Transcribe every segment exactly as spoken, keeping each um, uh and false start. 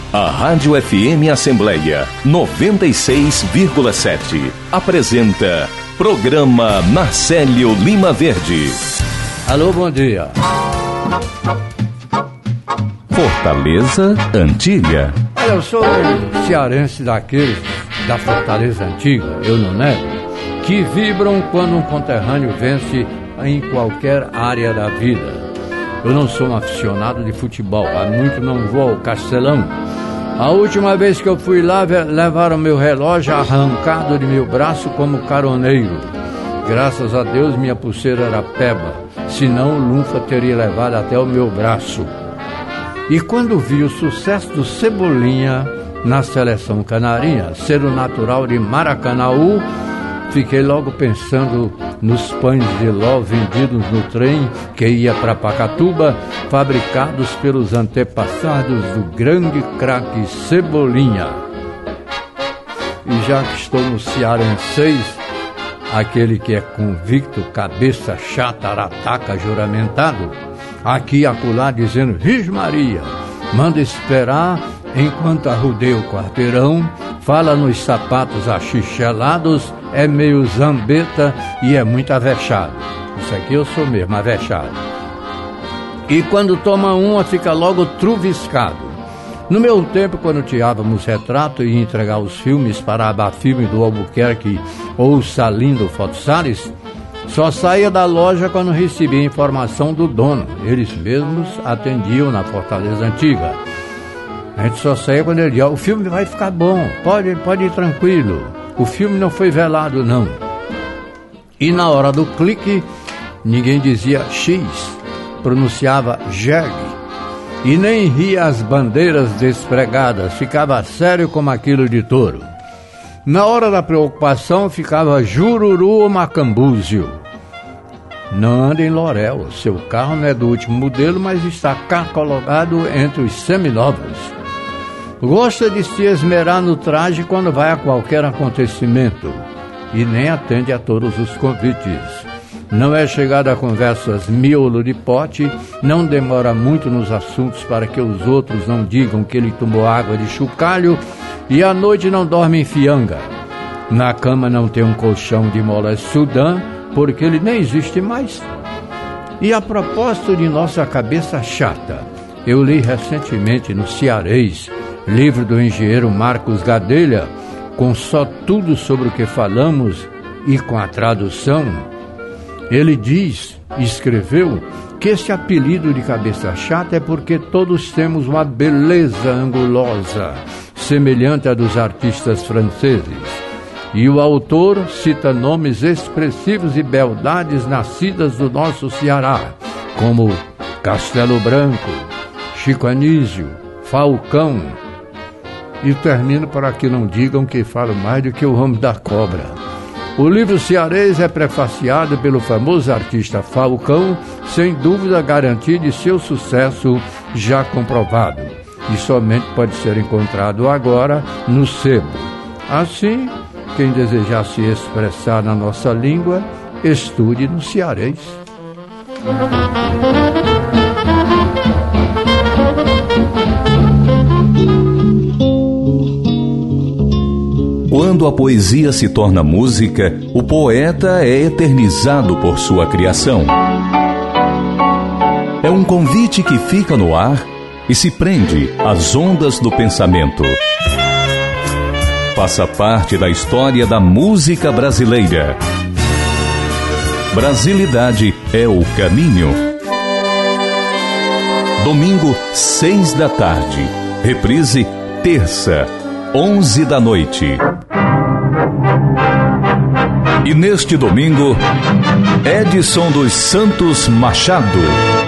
A Rádio F M Assembleia noventa e seis vírgula sete apresenta Programa Marcélio Lima Verde. Alô, bom dia. Fortaleza Antiga. Olha, eu sou cearense daqueles da Fortaleza Antiga, eu não nego, que vibram quando um conterrâneo vence em qualquer área da vida. Eu não sou um aficionado de futebol, há muito não vou ao Castelão. A última vez que eu fui lá, levaram meu relógio arrancado de meu braço como caroneiro. Graças a Deus minha pulseira era peba, senão o Lunfa teria levado até o meu braço. E quando vi o sucesso do Cebolinha na seleção canarinha, ser o natural de Maracanaú, fiquei logo pensando nos pães de ló vendidos no trem que ia para Pacatuba, fabricados pelos antepassados do grande craque Cebolinha. E já que estou no cearenseis, aquele que é convicto, cabeça chata, arataca, juramentado, aqui e acolá dizendo, Vixe Maria, manda esperar enquanto arrudeia o quarteirão, fala nos sapatos achixelados, é meio zambeta e é muito avexado. Isso aqui eu sou mesmo, avexado. E quando toma uma, fica logo truviscado. No meu tempo, quando tirávamos retrato e ia entregar os filmes para a Abafilme do Albuquerque ou Salindo Foto Salles, só saía da loja quando recebia informação do dono. Eles mesmos atendiam na Fortaleza Antiga. A gente só saía quando ele dizia, o filme vai ficar bom, pode, pode ir tranquilo. O filme não foi velado, não. E na hora do clique, ninguém dizia X, pronunciava jegue. E nem ria as bandeiras despregadas, ficava sério como aquilo de touro. Na hora da preocupação, ficava jururu ou macambúzio. Não anda em Lorel, seu carro não é do último modelo, mas está catalogado entre os seminovos. Gosta de se esmerar no traje quando vai a qualquer acontecimento e nem atende a todos os convites. Não é chegado a conversas miolo de pote, não demora muito nos assuntos para que os outros não digam que ele tomou água de chocalho e à noite não dorme em fianga. Na cama não tem um colchão de molas Sudã, porque ele nem existe mais. E a propósito de nossa cabeça chata, eu li recentemente no Cearês, livro do engenheiro Marcos Gadelha, com só tudo sobre o que falamos e com a tradução. Ele diz, escreveu, que esse apelido de cabeça chata é porque todos temos uma beleza angulosa, semelhante à dos artistas franceses. E o autor cita nomes expressivos e beldades nascidas do nosso Ceará, como Castelo Branco, Chico Anísio, Falcão. E termino para que não digam que falo mais do que o homem da cobra. O livro Cearês é prefaciado pelo famoso artista Falcão, sem dúvida garantia de seu sucesso já comprovado. E somente pode ser encontrado agora no sebo. Assim, quem desejar se expressar na nossa língua, estude no Cearês. Quando a poesia se torna música, o poeta é eternizado por sua criação. É um convite que fica no ar e se prende às ondas do pensamento. Faça parte da história da música brasileira. Brasilidade é o caminho. Domingo, seis da tarde. Reprise, terça, onze da noite. E neste domingo, Edson dos Santos Machado.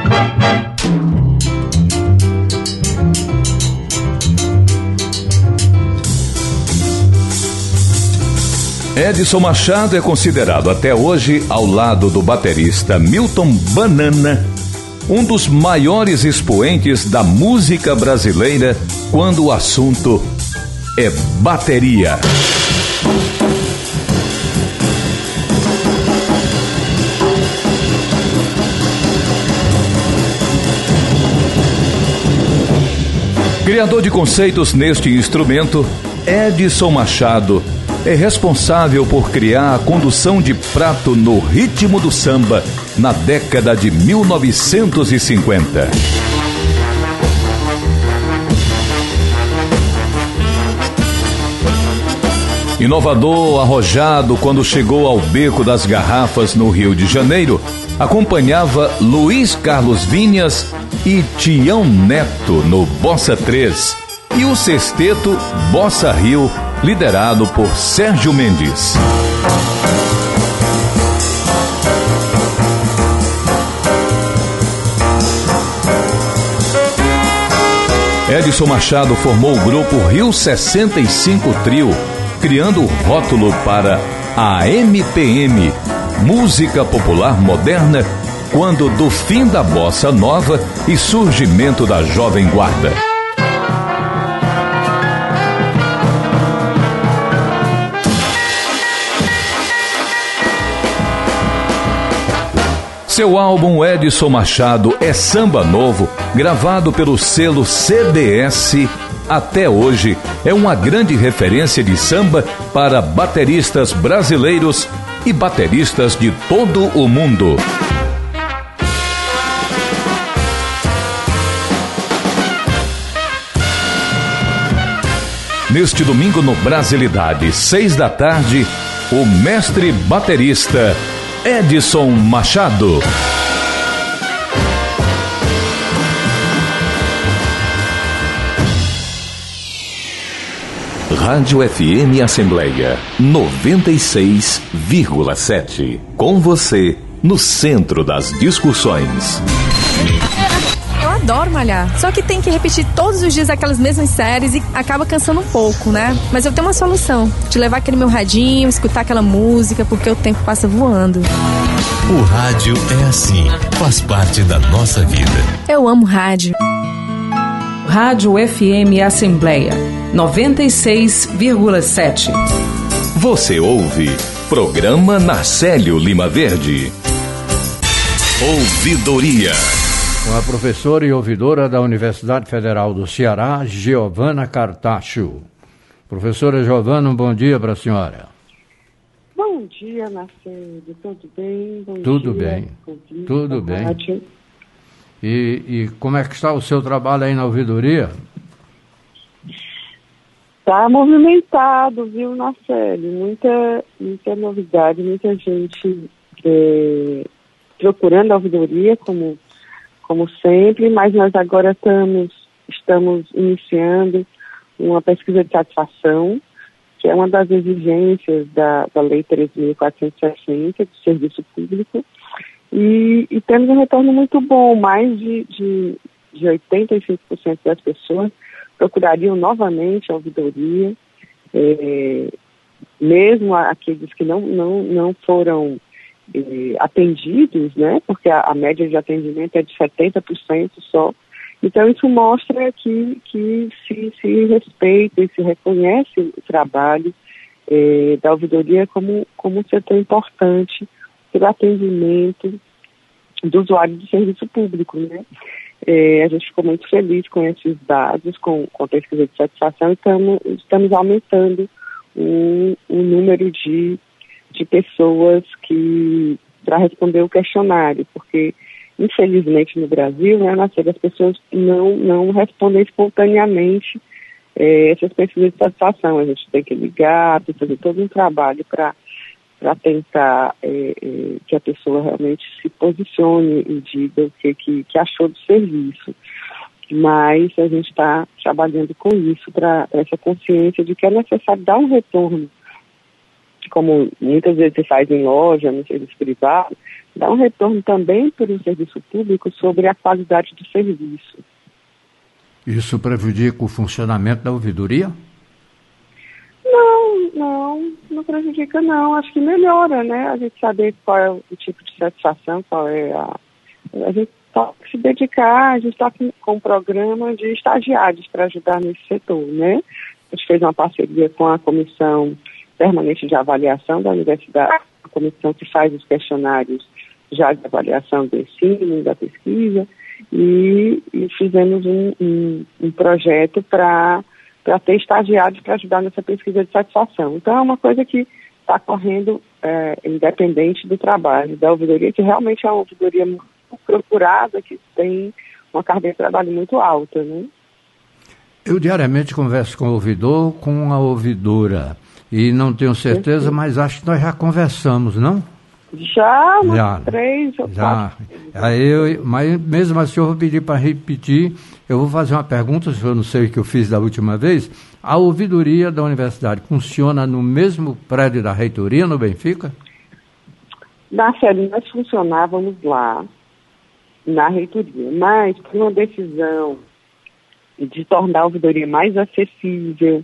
Edson Machado é considerado até hoje, ao lado do baterista Milton Banana, um dos maiores expoentes da música brasileira quando o assunto é bateria. Criador de conceitos neste instrumento, Edson Machado é responsável por criar a condução de prato no ritmo do samba na década de mil novecentos e cinquenta. Inovador, arrojado, quando chegou ao Beco das Garrafas no Rio de Janeiro, acompanhava Luiz Carlos Vinhas e Tião Neto no Bossa três e o sexteto Bossa Rio, liderado por Sérgio Mendes. Edson Machado formou o grupo Rio sessenta e cinco Trio, criando o rótulo para a M P M, Música Popular Moderna, quando do fim da bossa nova e surgimento da Jovem Guarda. Seu álbum Edson Machado é Samba Novo, gravado pelo selo C D S, até hoje é uma grande referência de samba para bateristas brasileiros e bateristas de todo o mundo. Neste domingo no Brasilidade, seis da tarde, o mestre baterista Edson Machado. Rádio F M Assembleia noventa e seis vírgula sete. Com você no centro das discussões. Eu adoro malhar, só que tem que repetir todos os dias aquelas mesmas séries e acaba cansando um pouco, né? Mas eu tenho uma solução, de levar aquele meu radinho, escutar aquela música, porque o tempo passa voando. O rádio é assim, faz parte da nossa vida. Eu amo rádio. Rádio F M Assembleia noventa e seis vírgula sete. Você ouve Programa Narcélio Lima Verde. Ouvidoria. Com a professora e ouvidora da Universidade Federal do Ceará, Giovana Cartacho. Professora Giovana, um bom dia para a senhora. Bom dia, Narcélio. Tudo bem? Bom Tudo dia, bem. Rodrigo, Tudo bem. Rádio. E, e como é que está o seu trabalho aí na ouvidoria? Está movimentado, viu, Narcélio? Muita, muita novidade, muita gente é, procurando a ouvidoria, como, como sempre, mas nós agora estamos, estamos iniciando uma pesquisa de satisfação, que é uma das exigências da, da Lei três mil quatrocentos e sessenta, do Serviço Público, e, e temos um retorno muito bom. Mais de, de, de oitenta e cinco por cento das pessoas procurariam novamente a ouvidoria, é, mesmo aqueles que não, não, não foram é, atendidos, né, porque a, a média de atendimento é de setenta por cento só. Então isso mostra que, que se, se respeita e se reconhece o trabalho é, da ouvidoria como, como um setor importante pelo atendimento do usuário do serviço público, né? É, a gente ficou muito feliz com esses dados, com, com a pesquisa de satisfação, e tamo, estamos aumentando o, o número de, de pessoas que para responder o questionário, porque infelizmente no Brasil, né, as pessoas não, não respondem espontaneamente é, essas pesquisas de satisfação. A gente tem que ligar, tem que fazer todo um trabalho para para tentar é, é, que a pessoa realmente se posicione e diga o que, que, que achou do serviço. Mas a gente está trabalhando com isso, para essa consciência de que é necessário dar um retorno, como muitas vezes se faz em loja, no serviço privado, dar um retorno também para o serviço público sobre a qualidade do serviço. Isso prejudica o funcionamento da ouvidoria? Não, não, não prejudica não, acho que melhora, né, a gente saber qual é o tipo de satisfação, qual é a... A gente tem que se dedicar, a gente está com, com um programa de estagiários para ajudar nesse setor, né, a gente fez uma parceria com a Comissão Permanente de Avaliação da Universidade, a comissão que faz os questionários já de avaliação do ensino, da pesquisa, e, e fizemos um, um, um projeto para ter estagiários para ajudar nessa pesquisa de satisfação. Então é uma coisa que está correndo é, independente do trabalho, da ouvidoria, que realmente é uma ouvidoria muito procurada, que tem uma carga de trabalho muito alta, né? Eu diariamente converso com o ouvidor, com a ouvidora, e não tenho certeza, mas acho que nós já conversamos, não? Já, umas já, três ou já. quatro. Aí eu, mas mesmo assim eu vou pedir para repetir, eu vou fazer uma pergunta, se eu não sei o que eu fiz da última vez. A ouvidoria da universidade funciona no mesmo prédio da reitoria, no Benfica? Na série, nós funcionávamos lá, na reitoria, mas por uma decisão de tornar a ouvidoria mais acessível,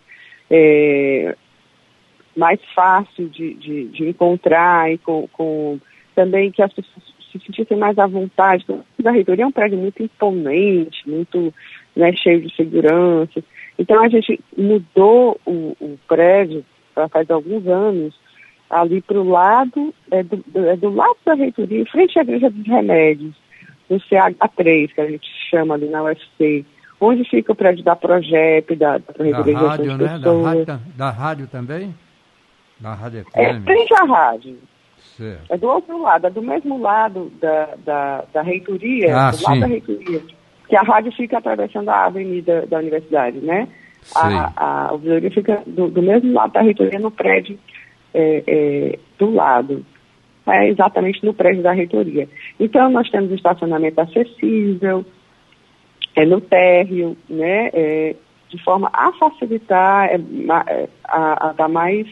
é, mais fácil de, de, de encontrar e com, com também que as pessoas se sentissem mais à vontade. A reitoria é um prédio muito imponente, muito, né, cheio de segurança. Então a gente mudou o, o prédio já faz alguns anos ali para o lado, é do, é do lado da reitoria, em frente à Igreja dos Remédios, no C H três, que a gente chama ali na U F C, onde fica o prédio da Progep, da, da Reitoria da rádio, né? Da rádio, da rádio também? Da Rádio F M? É frente à rádio. Certo. É do outro lado, é do mesmo lado da, da, da reitoria, ah, do sim. lado da reitoria. Que a rádio fica atravessando a avenida da universidade, né? A, a ouvidoria fica do, do mesmo lado da reitoria, no prédio é, é, do lado. É exatamente no prédio da reitoria. Então, nós temos estacionamento acessível, é no térreo, né? É, de forma a facilitar, é, a, a dar mais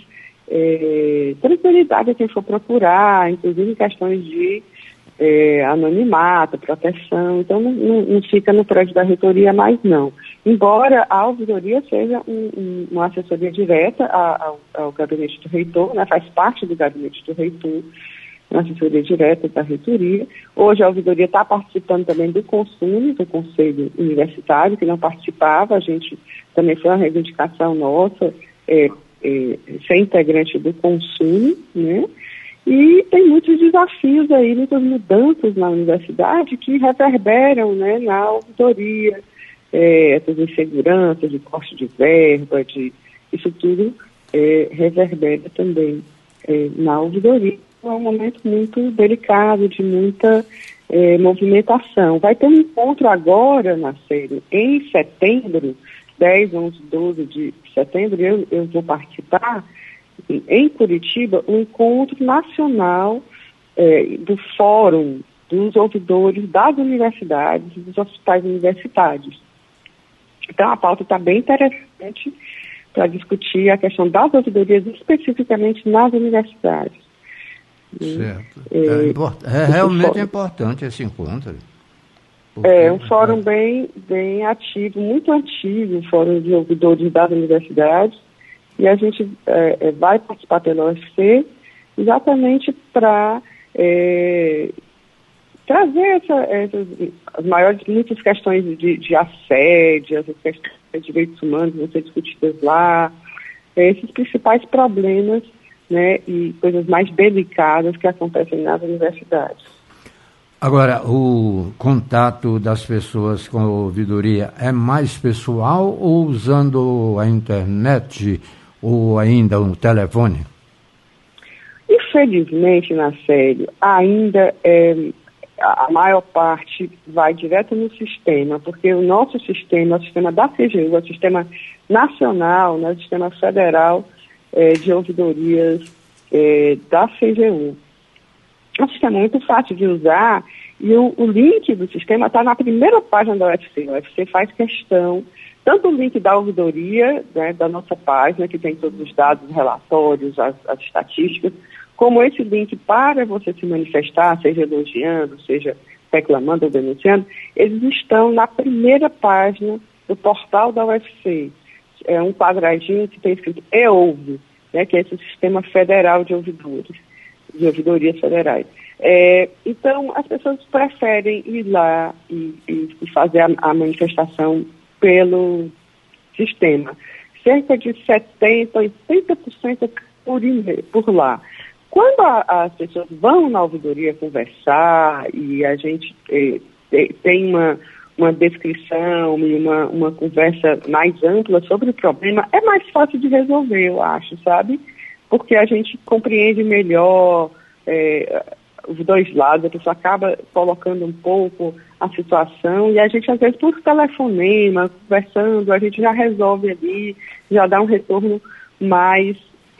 é, tranquilidade a quem for procurar, inclusive em questões de é, anonimato, proteção. Então, não, não, não fica no prédio da reitoria mais, não. Embora a ouvidoria seja um, um, uma assessoria direta ao, ao gabinete do reitor, né? Faz parte do gabinete do reitor, uma assessoria direta da reitoria. Hoje a ouvidoria está participando também do Consune, do Conselho Universitário, que não participava. A gente também foi uma reivindicação nossa, é, é, ser integrante do Consune, né? E tem muitos desafios aí, muitas mudanças na universidade que reverberam, né, na ouvidoria, é, essas inseguranças de corte de verba, de, isso tudo é, reverbera também é, na ouvidoria. É um momento muito delicado, de muita eh, movimentação. Vai ter um encontro agora na série, em setembro, dez, onze, doze de setembro, eu, eu vou participar, em Curitiba, um encontro nacional eh, do Fórum dos Ouvidores das Universidades e dos Hospitais Universitários. Então, a pauta está bem interessante para discutir a questão das ouvidorias, especificamente nas universidades. Certo. É, import... é realmente importante esse encontro. Porque... É um fórum bem, bem ativo, muito antigo, o Fórum de Ouvidores das Universidades, e a gente é, vai participar pela U F C exatamente para é, trazer essa, essas, as maiores, muitas questões de, de assédio, as questões de direitos humanos vão ser discutidas lá, esses principais problemas, né, e coisas mais delicadas que acontecem nas universidades. Agora, o contato das pessoas com a ouvidoria é mais pessoal ou usando a internet ou ainda o telefone? Infelizmente, na série, ainda é, a maior parte vai direto no sistema, porque o nosso sistema, o sistema da C G U, o sistema nacional, né, o sistema federal, É, de ouvidorias é, da C G U. É um sistema muito fácil de usar e o, o link do sistema está na primeira página da U F C. A U F C faz questão, tanto o link da ouvidoria, né, da nossa página, que tem todos os dados, os relatórios, as, as estatísticas, como esse link para você se manifestar, seja elogiando, seja reclamando ou denunciando, eles estão na primeira página do portal da U F C. É um quadradinho que tem escrito E-Ouve, né, que é esse sistema federal de ouvidores, de ouvidorias federais. É, então, as pessoas preferem ir lá e, e, e fazer a, a manifestação pelo sistema. Cerca de setenta por cento, oitenta por cento por, e-mail, por lá. Quando a, as pessoas vão na ouvidoria conversar e a gente é, te, tem uma, uma descrição e uma, uma conversa mais ampla sobre o problema, é mais fácil de resolver, eu acho, sabe? Porque a gente compreende melhor é, os dois lados, a pessoa acaba colocando um pouco a situação e a gente, às vezes, por telefonema, conversando, a gente já resolve ali, já dá um retorno mais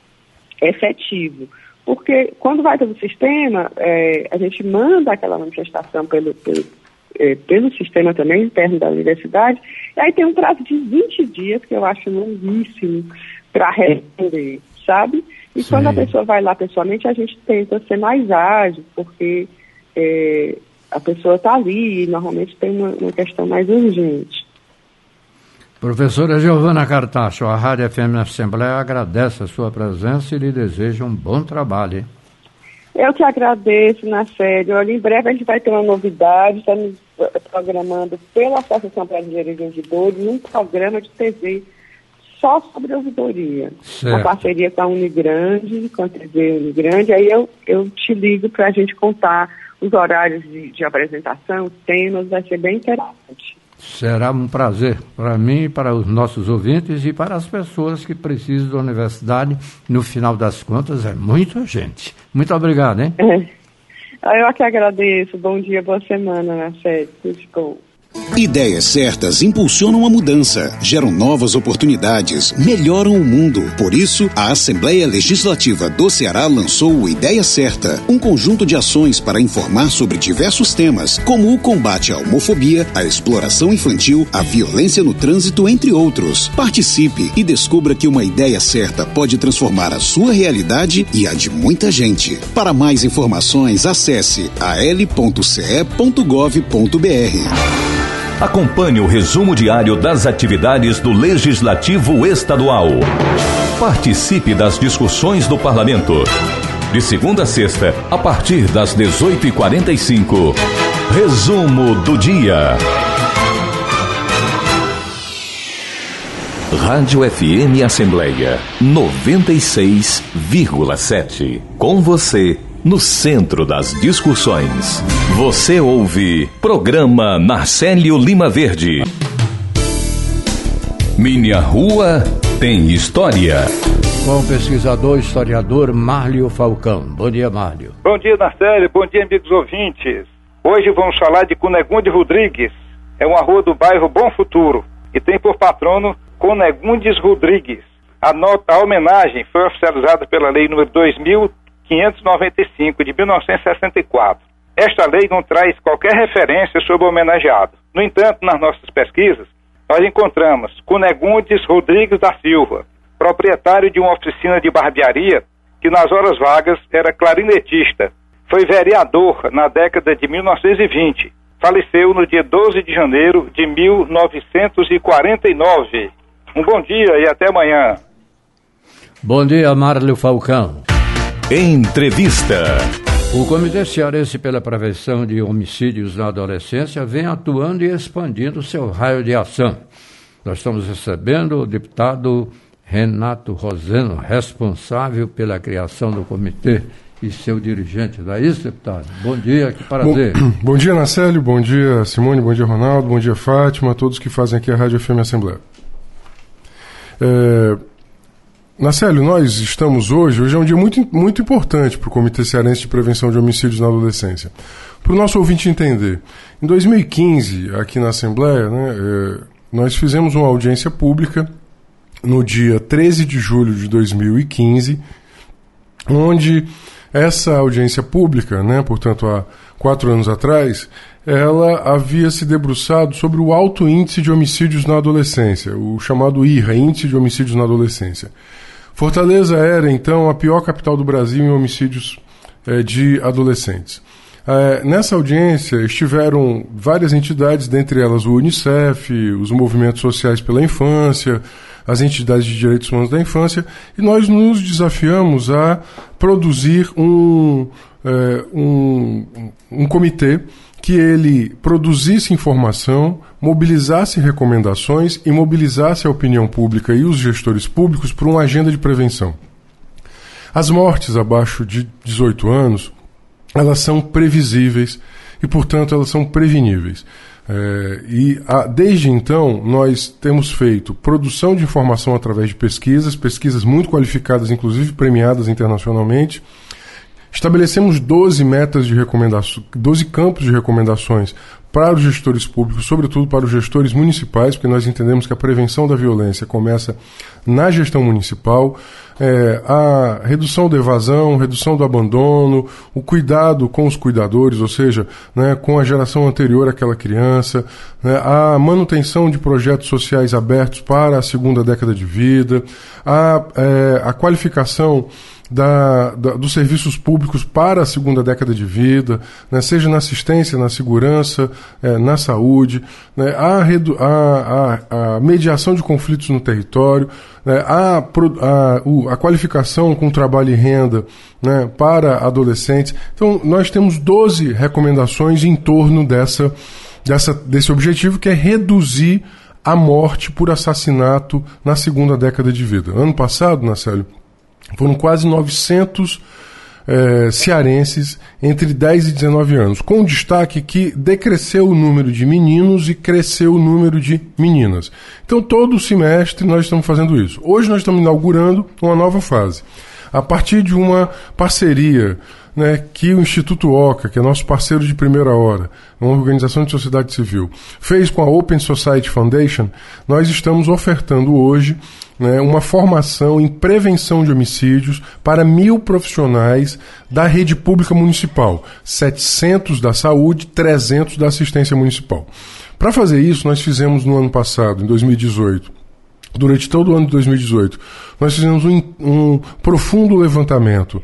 efetivo. Porque quando vai pelo sistema, é, a gente manda aquela manifestação pelo, pelo, é, pelo sistema também, interno da universidade, e aí tem um prazo de vinte dias, que eu acho longuíssimo, para responder, sabe? E Sim. quando a pessoa vai lá pessoalmente, a gente tenta ser mais ágil, porque é, a pessoa está ali e normalmente tem uma, uma questão mais urgente. Professora Giovana Cartacho, a Rádio F M Assembleia agradece a sua presença e lhe deseja um bom trabalho. Hein? Eu que agradeço, Nacélio. Olha, em breve a gente vai ter uma novidade, estamos programando pela Associação Brasileira de Ouvidores um programa de T V só sobre ouvidoria. Certo. Uma parceria com a Unigrande, com a T V Unigrande. Aí eu, eu te ligo para a gente contar os horários de, de apresentação, os temas, vai ser bem interessante. Será um prazer para mim, para os nossos ouvintes e para as pessoas que precisam da universidade. No final das contas, é muita gente. Muito obrigado, hein? É. Eu que agradeço. Bom dia, boa semana, Nacélio. Tudo de bom. Ideias certas impulsionam a mudança, geram novas oportunidades, melhoram o mundo. Por isso, a Assembleia Legislativa do Ceará lançou o Ideia Certa, um conjunto de ações para informar sobre diversos temas, como o combate à homofobia, a exploração infantil, a violência no trânsito, entre outros. Participe e descubra que uma ideia certa pode transformar a sua realidade e a de muita gente. Para mais informações, acesse a l ponto c e ponto gov ponto b r. Acompanhe o resumo diário das atividades do Legislativo Estadual. Participe das discussões do Parlamento. De segunda a sexta, a partir das dezoito e quarenta e cinco. Resumo do dia. Rádio F M Assembleia noventa e seis vírgula sete. Com você, no centro das discussões. Você ouve Programa Narcélio Lima Verde. Minha Rua tem História. Com o pesquisador e historiador Márlio Falcão. Bom dia, Márlio. Bom dia, Narcélio. Bom dia, amigos ouvintes. Hoje vamos falar de Cunegunde Rodrigues. É uma rua do bairro Bom Futuro e tem por patrono Cunegundes Rodrigues. A, nota, a homenagem foi oficializada pela lei número dois mil quinhentos e noventa e cinco, de mil novecentos e sessenta e quatro. Esta lei não traz qualquer referência sobre o homenageado. No entanto, nas nossas pesquisas, nós encontramos Cunegundes Rodrigues da Silva, proprietário de uma oficina de barbearia, que nas horas vagas era clarinetista. Foi vereador na década de mil novecentos e vinte. Faleceu no dia doze de janeiro de mil novecentos e quarenta e nove. Um bom dia e até amanhã. Bom dia, Márlio Falcão. Entrevista. O Comitê Cearense pela Prevenção de Homicídios na Adolescência vem atuando e expandindo seu raio de ação. Nós estamos recebendo o deputado Renato Roseno, responsável pela criação do comitê e seu dirigente. Não é isso, deputado? Bom dia, que prazer. Bom, bom dia, Nacélio, bom dia, Simone, bom dia, Ronaldo, bom dia, Fátima, a todos que fazem aqui a Rádio F M Assembleia. É... Nacélio, nós estamos hoje, hoje é um dia muito, muito importante para o Comitê Cearense de Prevenção de Homicídios na Adolescência. Para o nosso ouvinte entender, em dois mil e quinze, aqui na Assembleia, né, é, nós fizemos uma audiência pública no dia treze de julho de dois mil e quinze, onde essa audiência pública, né, portanto há quatro anos atrás, ela havia se debruçado sobre o alto índice de homicídios na adolescência, o chamado I R A, Índice de Homicídios na Adolescência. Fortaleza era, então, a pior capital do Brasil em homicídios eh, de adolescentes. Eh, nessa audiência estiveram várias entidades, dentre elas o Unicef, os movimentos sociais pela infância, as entidades de direitos humanos da infância, e nós nos desafiamos a produzir um, eh, um, um comitê que ele produzisse informação, mobilizasse recomendações e mobilizasse a opinião pública e os gestores públicos por uma agenda de prevenção. As mortes abaixo de dezoito anos, elas são previsíveis e, portanto, elas são preveníveis. É, e a, desde então nós temos feito produção de informação através de pesquisas, pesquisas muito qualificadas, inclusive premiadas internacionalmente. Estabelecemos doze metas de recomendações, doze campos de recomendações para os gestores públicos, sobretudo para os gestores municipais, porque nós entendemos que a prevenção da violência começa na gestão municipal. É, a redução da evasão, redução do abandono, o cuidado com os cuidadores, ou seja, né, com a geração anterior àquela criança, né, a manutenção de projetos sociais abertos para a segunda década de vida, a, é, a qualificação Da, da, dos serviços públicos para a segunda década de vida, né, seja na assistência, na segurança, é, na saúde, né, a, redu- a, a, a mediação de conflitos no território, né, a, a, o, a qualificação com trabalho e renda, né, para adolescentes. Então, nós temos doze recomendações em torno dessa, dessa, desse objetivo, que é reduzir a morte por assassinato na segunda década de vida. Ano passado, Nacélio, foram quase novecentos eh, cearenses entre dez e dezenove anos, com destaque que decresceu o número de meninos e cresceu o número de meninas. Então, todo semestre nós estamos fazendo isso. Hoje nós estamos inaugurando uma nova fase. A partir de uma parceria, né, que o Instituto Oca, que é nosso parceiro de primeira hora, uma organização de sociedade civil, fez com a Open Society Foundation, nós estamos ofertando hoje, né, uma formação em prevenção de homicídios para mil profissionais da rede pública municipal, setecentos da saúde, trezentos da assistência municipal. Para fazer isso, nós fizemos no ano passado, em dois mil e dezoito, durante todo o ano de dois mil e dezoito, nós fizemos um, um profundo levantamento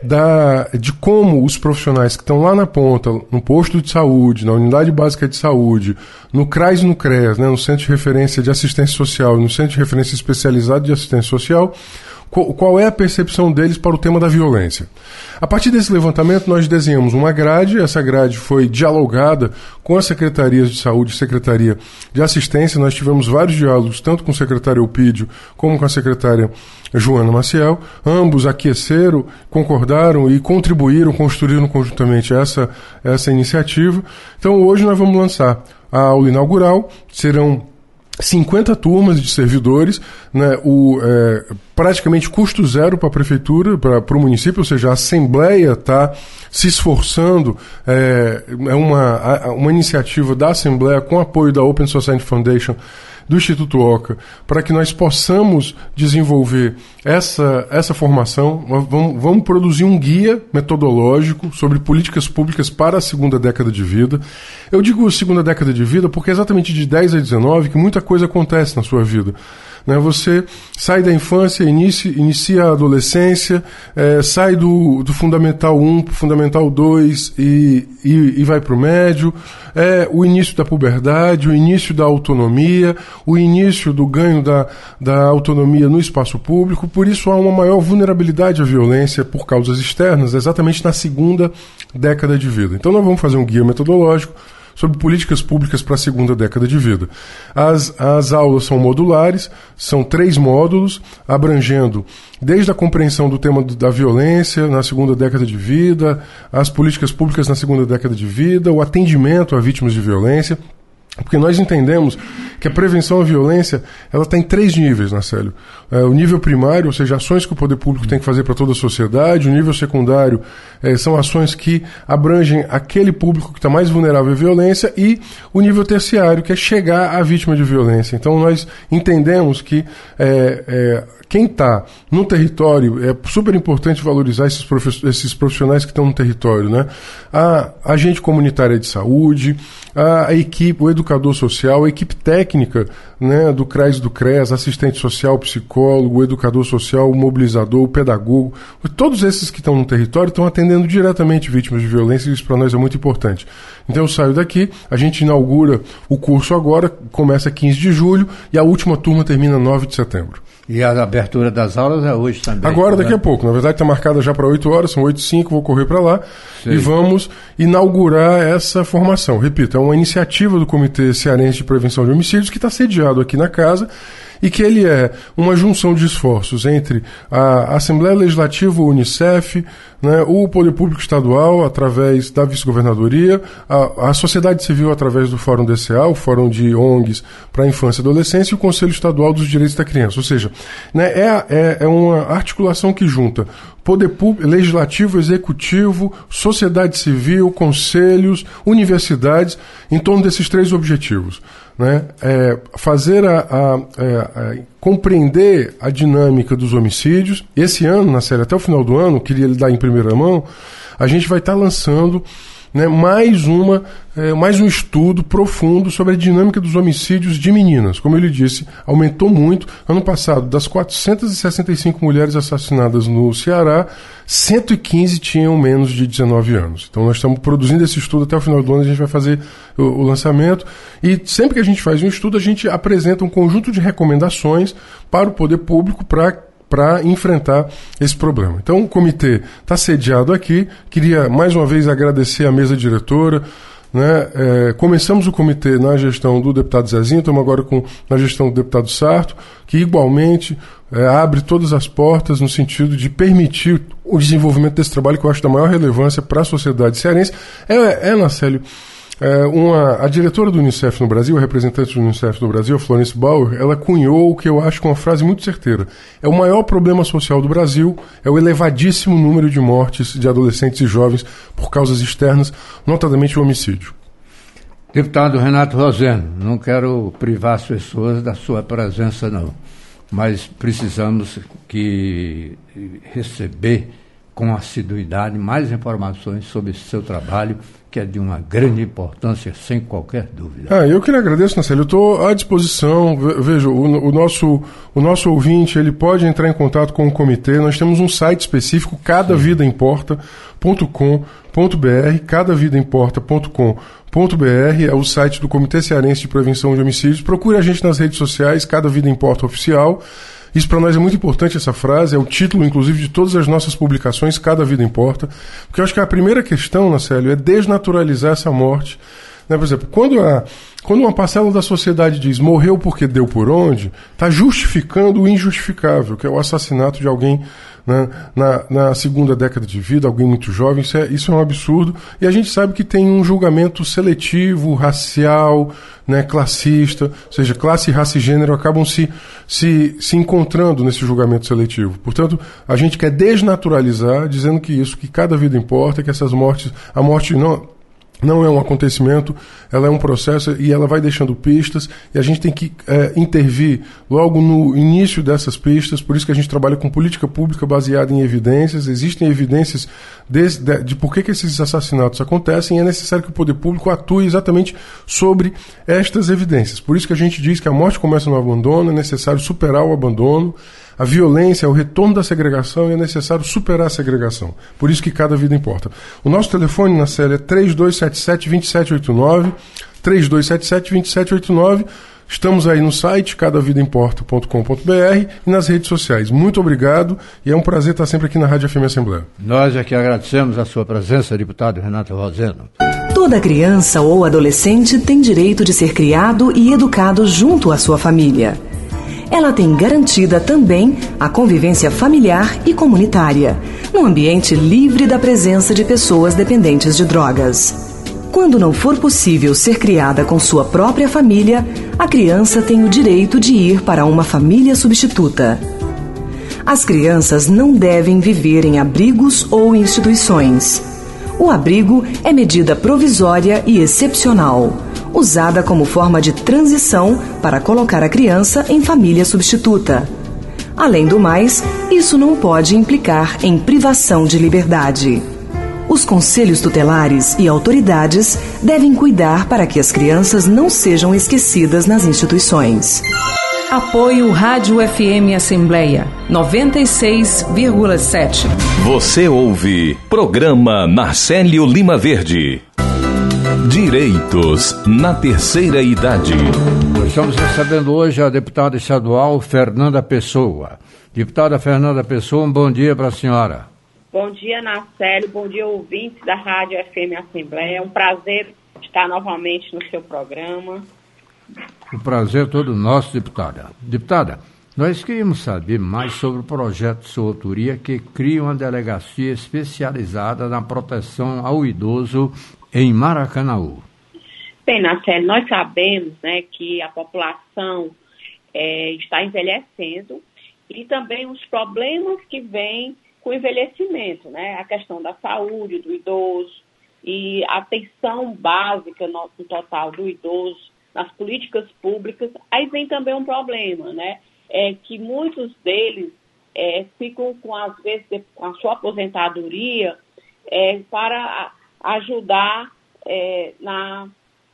da, de como os profissionais que estão lá na ponta, no posto de saúde, na unidade básica de saúde, no CRAS e no CREAS, né, no Centro de Referência de Assistência Social, no Centro de Referência Especializado de Assistência Social, qual, qual é a percepção deles para o tema da violência. A partir desse levantamento, nós desenhamos uma grade, essa grade foi dialogada com as secretarias de saúde e secretaria de assistência. Nós tivemos vários diálogos, tanto com o secretário Eupídio como com a secretária Joana Maciel. Ambos aqueceram, concordaram e contribuíram, construíram conjuntamente essa, essa iniciativa. Então, hoje nós vamos lançar a aula inaugural, serão cinquenta turmas de servidores, né, o, é, praticamente custo zero para a prefeitura, para o município, ou seja, a Assembleia está se esforçando, é, é uma, uma iniciativa da Assembleia com apoio da Open Society Foundation, do Instituto Oca, para que nós possamos desenvolver essa, essa formação. Vamos, vamos produzir um guia metodológico sobre políticas públicas para a segunda década de vida. Eu digo segunda década de vida porque é exatamente de dez a dezenove que muita coisa acontece na sua vida. Né, você sai da infância, inicia, inicia a adolescência, é, sai do, do Fundamental um para o Fundamental dois e, e, e vai para o médio, é o início da puberdade, o início da autonomia, o início do ganho da, da autonomia no espaço público. Por isso há uma maior vulnerabilidade à violência por causas externas, exatamente na segunda década de vida. Então nós vamos fazer um guia metodológico sobre políticas públicas para a segunda década de vida. As, as aulas são modulares, são três módulos, abrangendo desde a compreensão do tema da violência na segunda década de vida, as políticas públicas na segunda década de vida, o atendimento a vítimas de violência, porque nós entendemos que a prevenção à violência ela está em três níveis, Nacélio. É, o nível primário, ou seja, ações que o poder público tem que fazer para toda a sociedade. O nível secundário é, são ações que abrangem aquele público que está mais vulnerável à violência. E o nível terciário, que é chegar à vítima de violência. Então nós entendemos que é, é, quem está no território, é super importante valorizar esses, profe- esses profissionais que estão no território, né? A agente comunitária de saúde, a, a equipe, o educador social, a equipe técnica, né, do CRAS e do CREAS, assistente social, psicólogo, o educador social, o mobilizador, o pedagogo, todos esses que estão no território estão atendendo diretamente vítimas de violência, e isso para nós é muito importante. Então eu saio daqui, a gente inaugura o curso agora, começa quinze de julho e a última turma termina nove de setembro. E a abertura das aulas é hoje também. Agora, daqui a pouco. Na verdade, está marcada já para oito horas, são oito e cinco, vou correr para lá. Sim. E vamos inaugurar essa formação. Repito, é uma iniciativa do Comitê Cearense de Prevenção de Homicídios que está sediado aqui na casa e que ele é uma junção de esforços entre a Assembleia Legislativa, o Unicef, né, o Poder Público Estadual, através da Vice-Governadoria, a, a sociedade civil, através do Fórum D C A, o Fórum de O N Gs para a Infância e Adolescência, e o Conselho Estadual dos Direitos da Criança. Ou seja, né, é, é, é uma articulação que junta Poder Público, Legislativo, Executivo, sociedade civil, conselhos, universidades, em torno desses três objetivos. Né? É, fazer a, a, a, a compreender a dinâmica dos homicídios. Esse ano, na série, até o final do ano, queria lhe dar em primeira mão, a gente vai estar lançando, né, mais, uma, é, mais um estudo profundo sobre a dinâmica dos homicídios de meninas. Como eu lhe disse, aumentou muito. Ano passado, das quatrocentas e sessenta e cinco mulheres assassinadas no Ceará, cento e quinze tinham menos de dezenove anos. Então nós estamos produzindo esse estudo até o final do ano, a gente vai fazer o, o lançamento. E sempre que a gente faz um estudo, a gente apresenta um conjunto de recomendações para o poder público para para enfrentar esse problema. Então o comitê está sediado aqui. Queria mais uma vez agradecer a mesa diretora. Né? É, começamos o comitê na gestão do deputado Zezinho, estamos agora com, na gestão do deputado Sarto, que igualmente é, abre todas as portas no sentido de permitir o desenvolvimento desse trabalho, que eu acho da maior relevância para a sociedade cearense. É, é Nacélio, É uma, a diretora do Unicef no Brasil, a representante do Unicef no Brasil, a Florence Bauer, ela cunhou o que eu acho que é uma frase muito certeira. É o maior problema social do Brasil, é o elevadíssimo número de mortes de adolescentes e jovens por causas externas, notadamente o homicídio. Deputado Renato Roseno, não quero privar as pessoas da sua presença, não, mas precisamos que receber com assiduidade mais informações sobre seu trabalho, que é de uma grande importância, sem qualquer dúvida. Ah, eu que lhe agradeço, Nacélio. Eu estou à disposição. Veja, o, o, nosso, o nosso ouvinte, ele pode entrar em contato com o comitê. Nós temos um site específico, cada vida importa ponto com ponto b r, cada vida importa ponto com ponto b r, é o site do Comitê Cearense de Prevenção de Homicídios. Procure a gente nas redes sociais, Cada Vida Importa Oficial. Isso para nós é muito importante, essa frase, é o título, inclusive, de todas as nossas publicações, Cada Vida Importa, porque eu acho que a primeira questão, Nacélio, é desnaturalizar essa morte. Né? Por exemplo, quando, a, quando uma parcela da sociedade diz morreu porque deu por onde, está justificando o injustificável, que é o assassinato de alguém, né, na, na segunda década de vida, alguém muito jovem. Isso é, isso é um absurdo, e a gente sabe que tem um julgamento seletivo, racial, né, classista, ou seja, classe, raça e gênero acabam se, se, se encontrando nesse julgamento seletivo. Portanto, a gente quer desnaturalizar, dizendo que isso, que cada vida importa, que essas mortes, a morte não... não é um acontecimento, ela é um processo e ela vai deixando pistas, e a gente tem que é, intervir logo no início dessas pistas. Por isso que a gente trabalha com política pública baseada em evidências. Existem evidências de, de, de por que, que esses assassinatos acontecem, e é necessário que o poder público atue exatamente sobre estas evidências. Por isso que a gente diz que a morte começa no abandono, é necessário superar o abandono. A violência é o retorno da segregação, e é necessário superar a segregação. Por isso que cada vida importa. O nosso telefone, na série, é três dois sete sete, dois sete oito nove, três dois sete sete, dois sete oito nove. Estamos aí no site, cada vida importa ponto com ponto b r, e nas redes sociais. Muito obrigado, e é um prazer estar sempre aqui na Rádio F M Assembleia. Nós é que agradecemos a sua presença, deputado Renato Roseno. Toda criança ou adolescente tem direito de ser criado e educado junto à sua família. Ela tem garantida também a convivência familiar e comunitária, num ambiente livre da presença de pessoas dependentes de drogas. Quando não for possível ser criada com sua própria família, a criança tem o direito de ir para uma família substituta. As crianças não devem viver em abrigos ou instituições. O abrigo é medida provisória e excepcional, usada como forma de transição para colocar a criança em família substituta. Além do mais, isso não pode implicar em privação de liberdade. Os conselhos tutelares e autoridades devem cuidar para que as crianças não sejam esquecidas nas instituições. Apoio Rádio F M Assembleia noventa e seis vírgula sete. Você ouve Programa Narcélio Lima Verde. Direitos na terceira idade. Nós estamos recebendo hoje a deputada estadual Fernanda Pessoa. Deputada Fernanda Pessoa, um bom dia para a senhora. Bom dia, Nacélio. Bom dia, ouvintes da Rádio F M Assembleia. É um prazer estar novamente no seu programa. O prazer é todo nosso, deputada. Deputada, nós queríamos saber mais sobre o projeto de sua autoria que cria uma delegacia especializada na proteção ao idoso em Maracanaú. Bem, Nacélio, nós sabemos, né, que a população é, está envelhecendo e também os problemas que vêm com o envelhecimento, né, a questão da saúde do idoso e a atenção básica no, no total do idoso nas políticas públicas. Aí vem também um problema, né, é que muitos deles é, ficam com, às vezes, com a sua aposentadoria é, para ajudar é, na,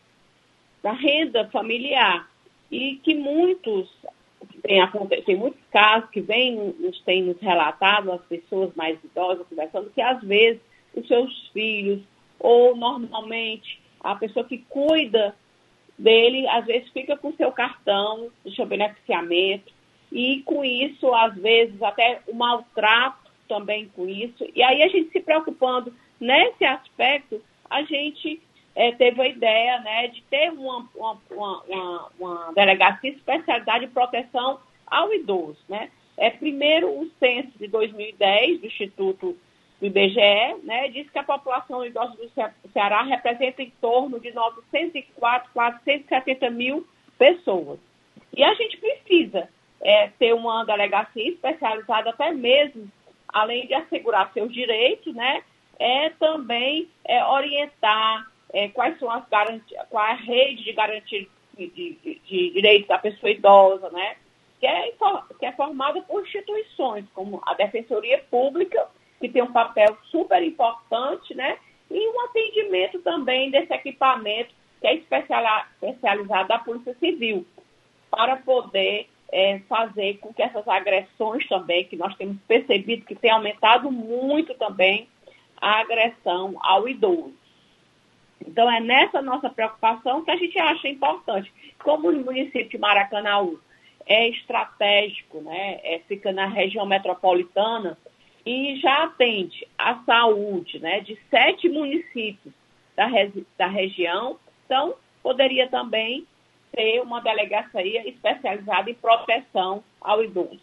na renda familiar. E que muitos, tem, tem muitos casos que vem, nos têm nos relatado, as pessoas mais idosas conversando, que às vezes os seus filhos, ou normalmente a pessoa que cuida dele, às vezes fica com seu cartão de seu beneficiamento, e com isso, às vezes, até o maltrato também com isso. E aí a gente se preocupando nesse aspecto, a gente é, teve a ideia, né, de ter uma, uma, uma, uma delegacia especialidade de proteção ao idoso, né? É, primeiro, o censo de dois mil e dez do Instituto do I B G E, né, diz que a população idosa do Ceará representa em torno de novecentos e quatro, quatrocentos e setenta mil pessoas. E a gente precisa é, ter uma delegacia especializada até mesmo, além de assegurar seus direitos, né, é também é, orientar é, quais são as garantias, qual é a rede de garantia de, de, de direitos da pessoa idosa, né, que é, que é formada por instituições como a Defensoria Pública, que tem um papel super importante, né? E um atendimento também desse equipamento que é especializado da Polícia Civil, para poder é, fazer com que essas agressões também, que nós temos percebido que tem aumentado muito também a agressão ao idoso. Então, é nessa nossa preocupação que a gente acha importante. Como o município de Maracanaú é estratégico, né? É, fica na região metropolitana, e já atende a saúde, né, de sete municípios da, regi- da região, então poderia também ter uma delegacia especializada em proteção ao idoso.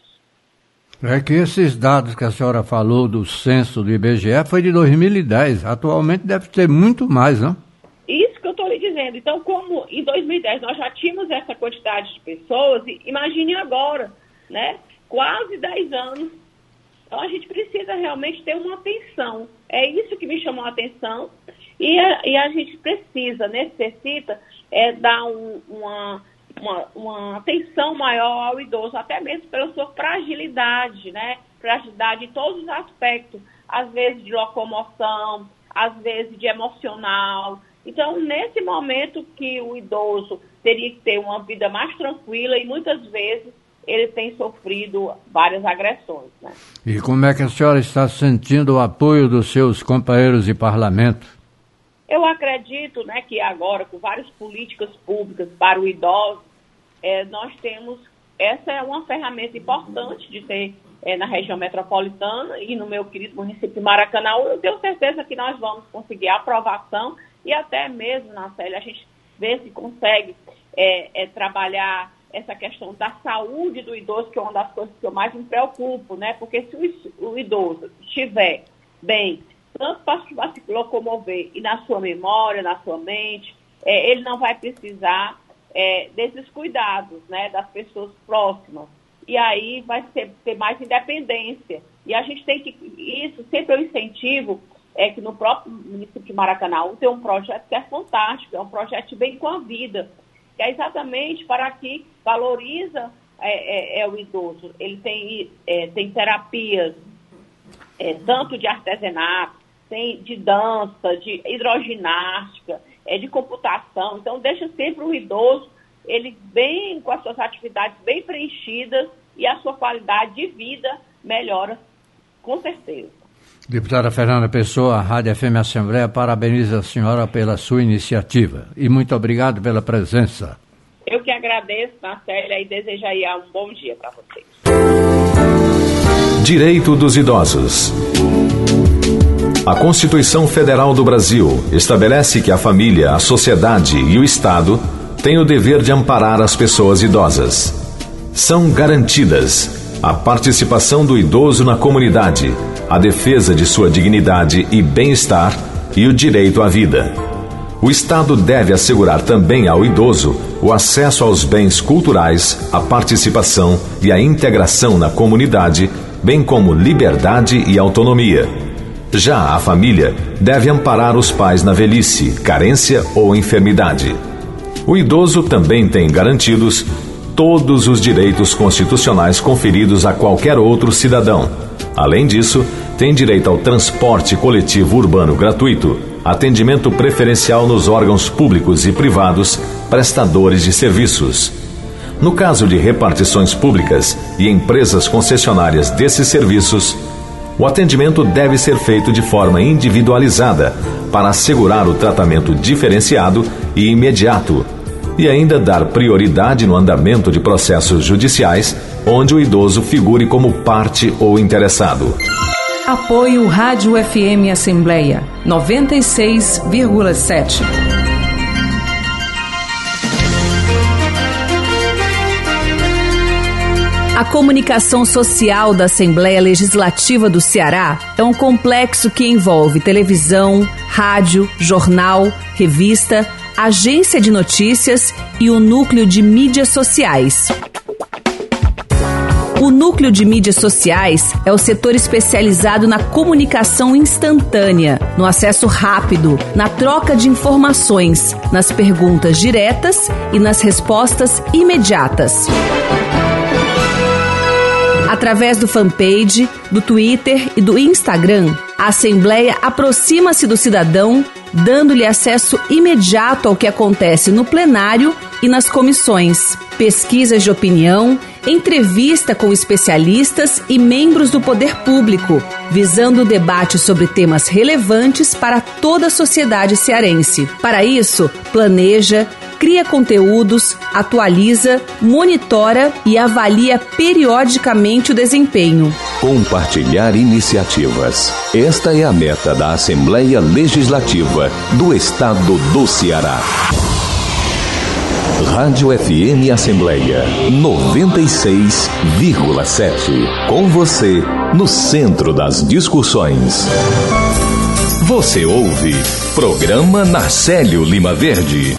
É que esses dados que a senhora falou do censo do I B G E foi de dois mil e dez, atualmente deve ter muito mais, não? Isso que eu estou lhe dizendo. Então, como em dois mil e dez nós já tínhamos essa quantidade de pessoas, imagine agora, né, quase dez anos. Então, a gente precisa realmente ter uma atenção. É isso que me chamou a atenção. E a, e a gente precisa, necessita, é, dar um, uma, uma, uma atenção maior ao idoso, até mesmo pela sua fragilidade, né? Fragilidade em todos os aspectos. Às vezes de locomoção, às vezes de emocional. Então, nesse momento que o idoso teria que ter uma vida mais tranquila e muitas vezes ele tem sofrido várias agressões, né? E como é que a senhora está sentindo o apoio dos seus companheiros de parlamento? Eu acredito, né, que agora, com várias políticas públicas para o idoso, é, nós temos, essa é uma ferramenta importante de ter é, na região metropolitana e no meu querido município de Maracanaú. Eu tenho certeza que nós vamos conseguir a aprovação e até mesmo, Nacélio, a gente vê se consegue é, é, trabalhar essa questão da saúde do idoso, que é uma das coisas que eu mais me preocupo, né? Porque se o, o idoso estiver bem, tanto para se locomover e na sua memória, na sua mente, é, ele não vai precisar é, desses cuidados, né, das pessoas próximas. E aí vai ser, ter mais independência. E a gente tem que, isso sempre eu incentivo, é que no próprio município de Maracanaú tem um projeto que é fantástico, é um projeto Bem com a Vida, que é exatamente para que valoriza é, é, é, o idoso. Ele tem, é, tem terapias, é, tanto de artesanato, tem de dança, de hidroginástica, é, de computação. Então, deixa sempre o idoso, ele bem com as suas atividades bem preenchidas e a sua qualidade de vida melhora, com certeza. Deputada Fernanda Pessoa, a Rádio F M Assembleia parabeniza a senhora pela sua iniciativa e muito obrigado pela presença. Eu que agradeço, Marcela, e desejo aí um bom dia para vocês. Direito dos Idosos. A Constituição Federal do Brasil estabelece que a família, a sociedade e o Estado tem o dever de amparar as pessoas idosas. São garantidas a participação do idoso na comunidade, a defesa de sua dignidade e bem-estar e o direito à vida. O Estado deve assegurar também ao idoso o acesso aos bens culturais, a participação e a integração na comunidade, bem como liberdade e autonomia. Já a família deve amparar os pais na velhice, carência ou enfermidade. O idoso também tem garantidos todos os direitos constitucionais conferidos a qualquer outro cidadão. Além disso, tem direito ao transporte coletivo urbano gratuito, atendimento preferencial nos órgãos públicos e privados, prestadores de serviços. No caso de repartições públicas e empresas concessionárias desses serviços, o atendimento deve ser feito de forma individualizada para assegurar o tratamento diferenciado e imediato e ainda dar prioridade no andamento de processos judiciais onde o idoso figure como parte ou interessado. Apoio Rádio F M Assembleia noventa e seis vírgula sete. A comunicação social da Assembleia Legislativa do Ceará é um complexo que envolve televisão, rádio, jornal, revista, agência de notícias e o núcleo de mídias sociais. O núcleo de mídias sociais é o setor especializado na comunicação instantânea, no acesso rápido, na troca de informações, nas perguntas diretas e nas respostas imediatas. Através do fanpage, do Twitter e do Instagram, a Assembleia aproxima-se do cidadão, dando-lhe acesso imediato ao que acontece no plenário e nas comissões, pesquisas de opinião, entrevista com especialistas e membros do poder público, visando o debate sobre temas relevantes para toda a sociedade cearense. Para isso, planeja, cria conteúdos, atualiza, monitora e avalia periodicamente o desempenho. Compartilhar iniciativas. Esta é a meta da Assembleia Legislativa do Estado do Ceará. Rádio F M Assembleia noventa e seis vírgula sete. Com você, no centro das discussões. Você ouve Programa Narcélio Lima Verde.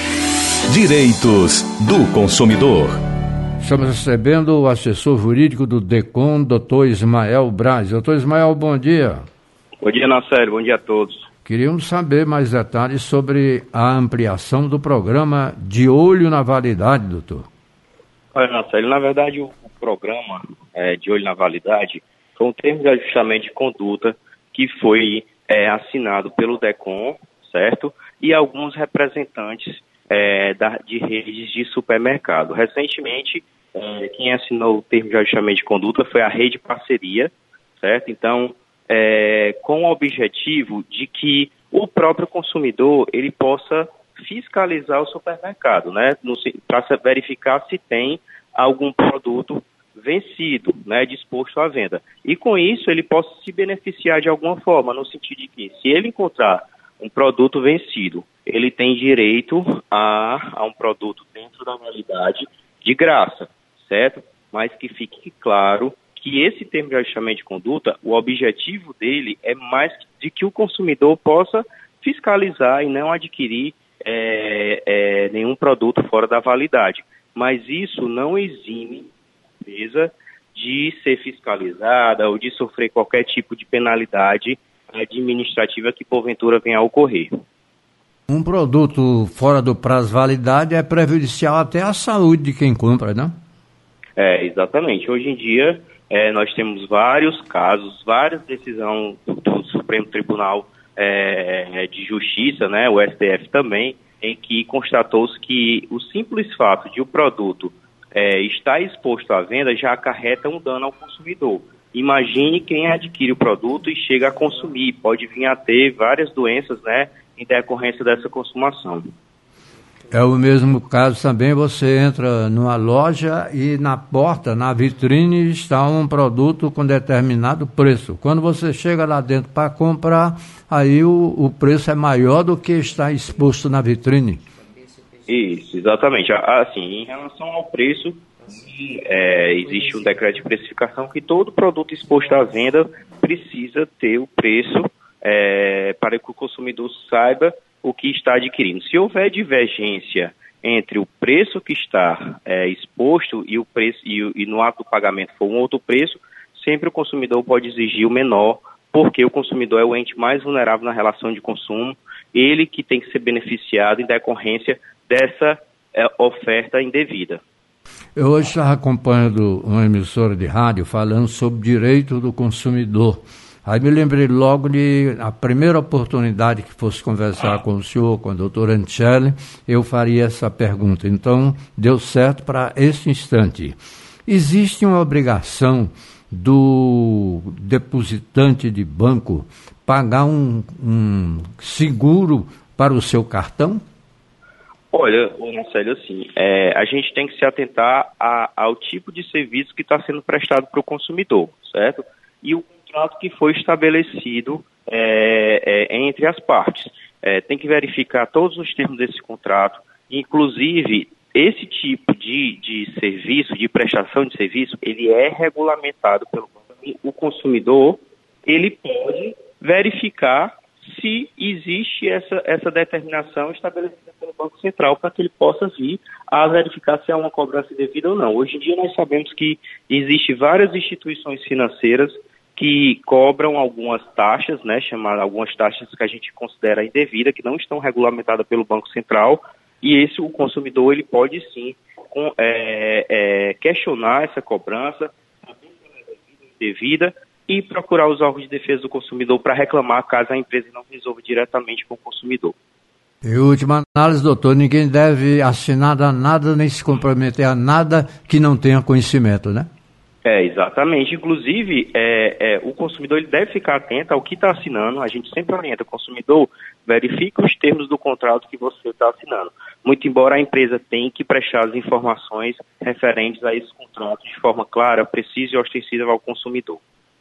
Direitos do consumidor. Estamos recebendo o assessor jurídico do DECOM, doutor Ismael Braz. Doutor Ismael, bom dia. Bom dia, Narcélio. Bom dia a todos. Queríamos saber mais detalhes sobre a ampliação do programa De Olho na Validade, doutor. Olha, Narcélio, na verdade o, o programa é, De Olho na Validade foi um termo de ajustamento de conduta que foi é, assinado pelo DECOM, certo? E alguns representantes é, da, de redes de supermercado. Recentemente, é, quem assinou o termo de ajustamento de conduta foi a Rede Parceria, certo? Então, É, com o objetivo de que o próprio consumidor ele possa fiscalizar o supermercado, né, para verificar se tem algum produto vencido, né, disposto à venda. E com isso ele possa se beneficiar de alguma forma, no sentido de que se ele encontrar um produto vencido, ele tem direito a, a um produto dentro da validade de graça, certo? Mas que fique claro que esse termo de ajustamento de conduta, o objetivo dele é mais de que o consumidor possa fiscalizar e não adquirir é, é, nenhum produto fora da validade. Mas isso não exime a empresa de ser fiscalizada ou de sofrer qualquer tipo de penalidade administrativa que porventura venha a ocorrer. Um produto fora do prazo de validade é prejudicial até à saúde de quem compra, não? É, exatamente. Hoje em dia, É, nós temos vários casos, várias decisões do, do Supremo Tribunal é, de Justiça, né, o S T F também, em que constatou-se que o simples fato de o produto é, estar exposto à venda já acarreta um dano ao consumidor. Imagine quem adquire o produto e chega a consumir, pode vir a ter várias doenças, né, em decorrência dessa consumação. É o mesmo caso também, você entra numa loja e na porta, na vitrine, está um produto com determinado preço. Quando você chega lá dentro para comprar, aí o, o preço é maior do que está exposto na vitrine. Isso, exatamente. Assim, em relação ao preço, é, existe um decreto de precificação que todo produto exposto à venda precisa ter o preço é, para que o consumidor saiba o que está adquirindo. Se houver divergência entre o preço que está é, exposto e o preço e, e no ato do pagamento for um outro preço, sempre o consumidor pode exigir o menor, porque o consumidor é o ente mais vulnerável na relação de consumo, ele que tem que ser beneficiado em decorrência dessa é, oferta indevida. Eu hoje estava acompanhando uma emissora de rádio falando sobre direito do consumidor. Aí me lembrei logo de a primeira oportunidade que fosse conversar com o senhor, com a doutora Ancelli, eu faria essa pergunta. Então, deu certo para esse instante. Existe uma obrigação do depositante de banco pagar um, um seguro para o seu cartão? Olha, Marcelo, assim, é, a gente tem que se atentar a, ao tipo de serviço que está sendo prestado para o consumidor, certo? E o contrato que foi estabelecido é, é, entre as partes. É, tem que verificar todos os termos desse contrato, inclusive esse tipo de, de serviço, de prestação de serviço, ele é regulamentado pelo o consumidor, ele pode verificar se existe essa, essa determinação estabelecida pelo Banco Central para que ele possa vir a verificar se há uma cobrança devida ou não. Hoje em dia nós sabemos que existem várias instituições financeiras que cobram algumas taxas, né, chamadas algumas taxas que a gente considera indevida, que não estão regulamentadas pelo Banco Central, e esse o consumidor ele pode sim com, é, é, questionar essa cobrança devida e procurar os órgãos de defesa do consumidor para reclamar caso a empresa não resolva diretamente com o consumidor. Em última análise, doutor, ninguém deve assinar a nada nem se comprometer a nada que não tenha conhecimento, né? É, exatamente. Inclusive, é, é, o consumidor ele deve ficar atento ao que está assinando. A gente sempre orienta o consumidor, verifique os termos do contrato que você está assinando. Muito embora a empresa tenha que prestar as informações referentes a esse contrato de forma clara, precisa e ostensiva ao consumidor.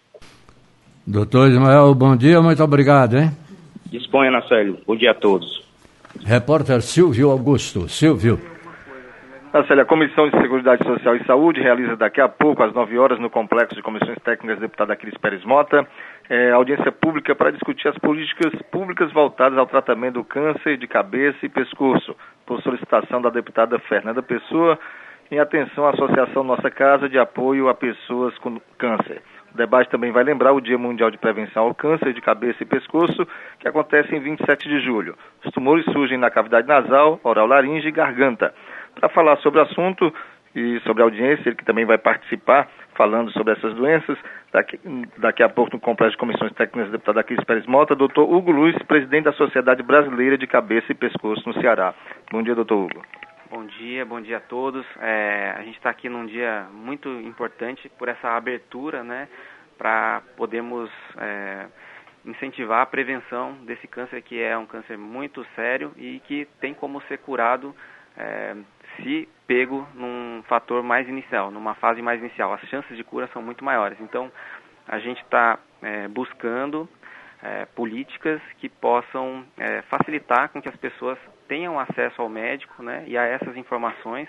Doutor Ismael, bom dia, muito obrigado, hein? Disponha, Nacélio. Bom dia a todos. Repórter Silvio Augusto. Silvio. Nacélio, a Comissão de Seguridade Social e Saúde realiza daqui a pouco, às nove horas, no Complexo de Comissões Técnicas do deputado Aquiles Pérez Mota, é, audiência pública para discutir as políticas públicas voltadas ao tratamento do câncer de cabeça e pescoço, por solicitação da deputada Fernanda Pessoa, em atenção à Associação Nossa Casa de Apoio a Pessoas com Câncer. O debate também vai lembrar o Dia Mundial de Prevenção ao Câncer de Cabeça e Pescoço, que acontece em vinte e sete de julho. Os tumores surgem na cavidade nasal, oral laringe e garganta. Para falar sobre o assunto e sobre a audiência, ele que também vai participar falando sobre essas doenças, daqui, daqui a pouco no Complexo de Comissões Técnicas do deputado Aquiles Pérez Mota, doutor Hugo Luz, presidente da Sociedade Brasileira de Cabeça e Pescoço no Ceará. Bom dia, doutor Hugo. Bom dia, bom dia a todos. É, a gente está aqui num dia muito importante por essa abertura, né, para podermos é, incentivar a prevenção desse câncer, que é um câncer muito sério e que tem como ser curado é, se pego num fator mais inicial, numa fase mais inicial. As chances de cura são muito maiores. Então, a gente está é, buscando é, políticas que possam é, facilitar com que as pessoas tenham acesso ao médico, né, e a essas informações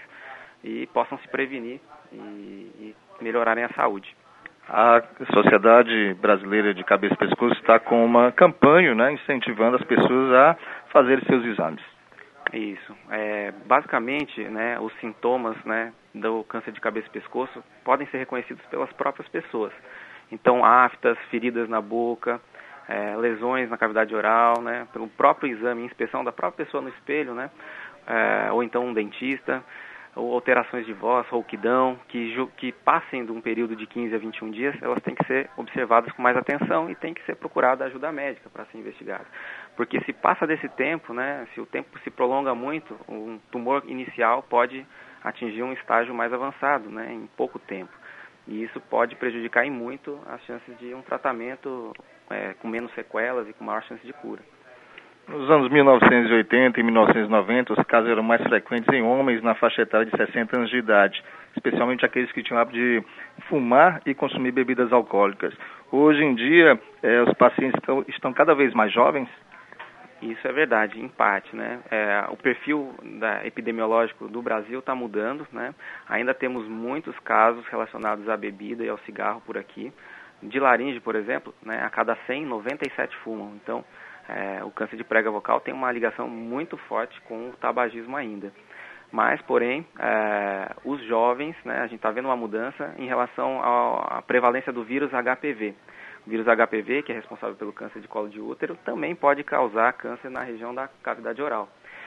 e possam se prevenir e, e melhorarem a saúde. A Sociedade Brasileira de Cabeça e Pescoço está com uma campanha, né, incentivando as pessoas a fazerem seus exames. Isso. É, basicamente, né, os sintomas, né, do câncer de cabeça e pescoço podem ser reconhecidos pelas próprias pessoas. Então, aftas, feridas na boca, é, lesões na cavidade oral, né, pelo próprio exame, inspeção da própria pessoa no espelho, né, é, ou então um dentista, ou alterações de voz, rouquidão, que, que passem de um período de quinze a vinte e um dias, elas têm que ser observadas com mais atenção e tem que ser procurada ajuda médica para ser investigada. Porque se passa desse tempo, né, se o tempo se prolonga muito, um tumor inicial pode atingir um estágio mais avançado, né, em pouco tempo. E isso pode prejudicar em muito as chances de um tratamento é, com menos sequelas e com maior chance de cura. Nos anos mil novecentos e oitenta e mil novecentos e noventa, os casos eram mais frequentes em homens na faixa etária de sessenta anos de idade, especialmente aqueles que tinham o hábito de fumar e consumir bebidas alcoólicas. Hoje em dia, eh, os pacientes estão, estão cada vez mais jovens? Isso é verdade, em parte, né? É, o perfil da, epidemiológico do Brasil está mudando, né? Ainda temos muitos casos relacionados à bebida e ao cigarro por aqui. De laringe, por exemplo, né, a cada cem, noventa e sete fumam. Então, é, o câncer de prega vocal tem uma ligação muito forte com o tabagismo ainda. Mas, porém, é, os jovens, né, a gente está vendo uma mudança em relação ao, à prevalência do vírus H P V. O vírus H P V, que é responsável pelo câncer de colo de útero, também pode causar câncer na região da cavidade oral.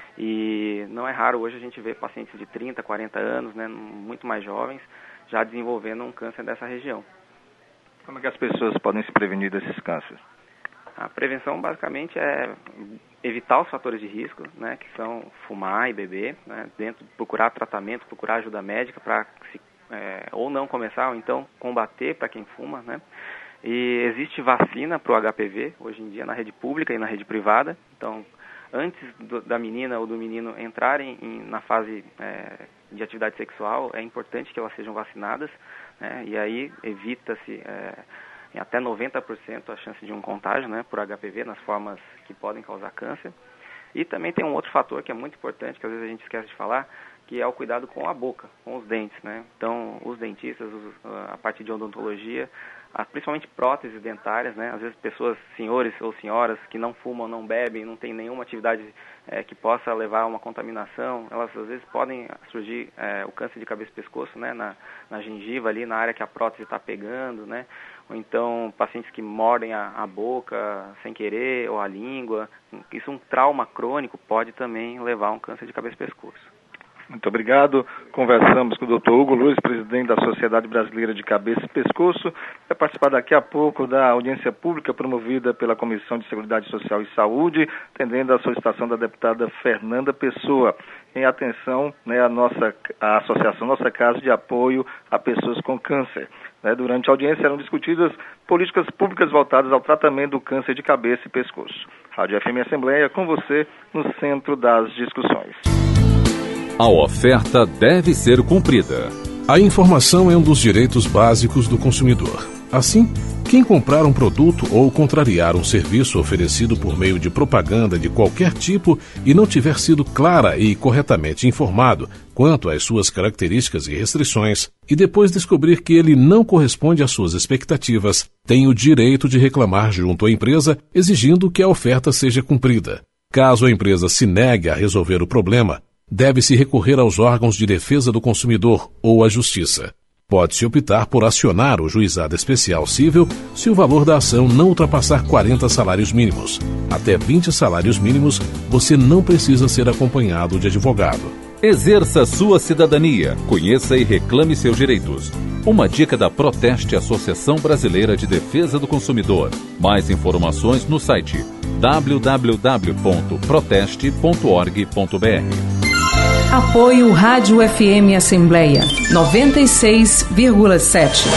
E não é raro hoje a gente ver pacientes de trinta, quarenta anos, né, muito mais jovens, já desenvolvendo um câncer dessa região. Como é que as pessoas podem se prevenir desses cânceres? A prevenção, basicamente, é evitar os fatores de risco, né, que são fumar e beber, né, dentro, procurar tratamento, procurar ajuda médica para é, ou não começar, ou então combater para quem fuma, né. E existe vacina para o H P V, hoje em dia, na rede pública e na rede privada. Então, antes do, da menina ou do menino entrarem em, na fase é, de atividade sexual, é importante que elas sejam vacinadas, né, e aí evita-se é, em até noventa por cento a chance de um contágio, né, por H P V nas formas que podem causar câncer. E também tem um outro fator que é muito importante, que às vezes a gente esquece de falar, que é o cuidado com a boca, com os dentes, né? Então, os dentistas, os, a parte de odontologia, principalmente próteses dentárias, né? Às vezes pessoas, senhores ou senhoras que não fumam, não bebem, não tem nenhuma atividade é, que possa levar a uma contaminação, elas às vezes podem surgir é, o câncer de cabeça e pescoço, né? Na, na gengiva ali, na área que a prótese está pegando, né? Ou então pacientes que mordem a, a boca sem querer, ou a língua. Isso, um trauma crônico, pode também levar a um câncer de cabeça e pescoço. Muito obrigado. Conversamos com o doutor Hugo Luz, presidente da Sociedade Brasileira de Cabeça e Pescoço. Vai participar daqui a pouco da audiência pública promovida pela Comissão de Seguridade Social e Saúde, atendendo à solicitação da deputada Fernanda Pessoa, em atenção, né, à nossa, à Associação Nossa Casa de Apoio a Pessoas com Câncer. Né, durante a audiência serão discutidas políticas públicas voltadas ao tratamento do câncer de cabeça e pescoço. Rádio F M Assembleia, com você no centro das discussões. A oferta deve ser cumprida. A informação é um dos direitos básicos do consumidor. Assim, quem comprar um produto ou contrariar um serviço oferecido por meio de propaganda de qualquer tipo e não tiver sido clara e corretamente informado quanto às suas características e restrições, e depois descobrir que ele não corresponde às suas expectativas, tem o direito de reclamar junto à empresa, exigindo que a oferta seja cumprida. Caso a empresa se negue a resolver o problema, deve-se recorrer aos órgãos de defesa do consumidor ou à justiça. Pode-se optar por acionar o juizado especial cível se o valor da ação não ultrapassar quarenta salários mínimos. Até vinte salários mínimos, você não precisa ser acompanhado de advogado. Exerça sua cidadania, conheça e reclame seus direitos. Uma dica da Proteste, Associação Brasileira de Defesa do Consumidor. Mais informações no site w w w ponto proteste ponto org ponto b r. Apoio Rádio F M Assembleia noventa e seis vírgula sete.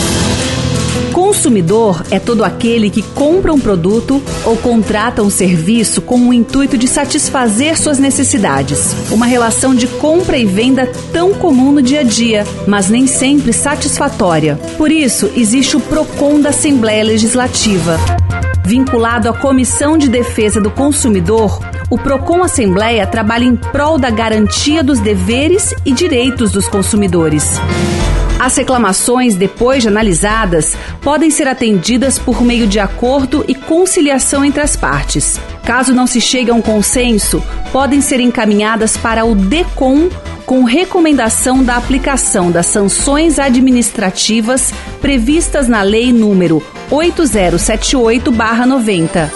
Consumidor é todo aquele que compra um produto ou contrata um serviço com o intuito de satisfazer suas necessidades. Uma relação de compra e venda tão comum no dia a dia, mas nem sempre satisfatória. Por isso, existe o PROCON da Assembleia Legislativa. Vinculado à Comissão de Defesa do Consumidor, o PROCON Assembleia trabalha em prol da garantia dos deveres e direitos dos consumidores. As reclamações, depois de analisadas, podem ser atendidas por meio de acordo e conciliação entre as partes. Caso não se chegue a um consenso, podem ser encaminhadas para o DECOM com recomendação da aplicação das sanções administrativas previstas na Lei número oito zero sete oito barra noventa.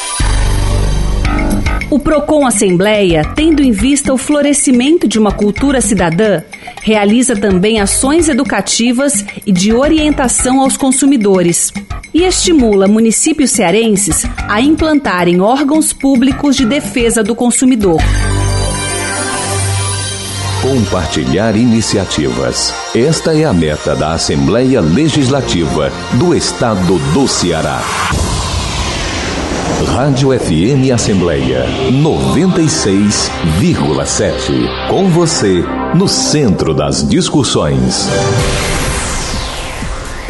O PROCON Assembleia, tendo em vista o florescimento de uma cultura cidadã, realiza também ações educativas e de orientação aos consumidores e estimula municípios cearenses a implantarem órgãos públicos de defesa do consumidor. Compartilhar iniciativas. Esta é a meta da Assembleia Legislativa do Estado do Ceará. Rádio F M Assembleia noventa e seis vírgula sete. Com você, no centro das discussões.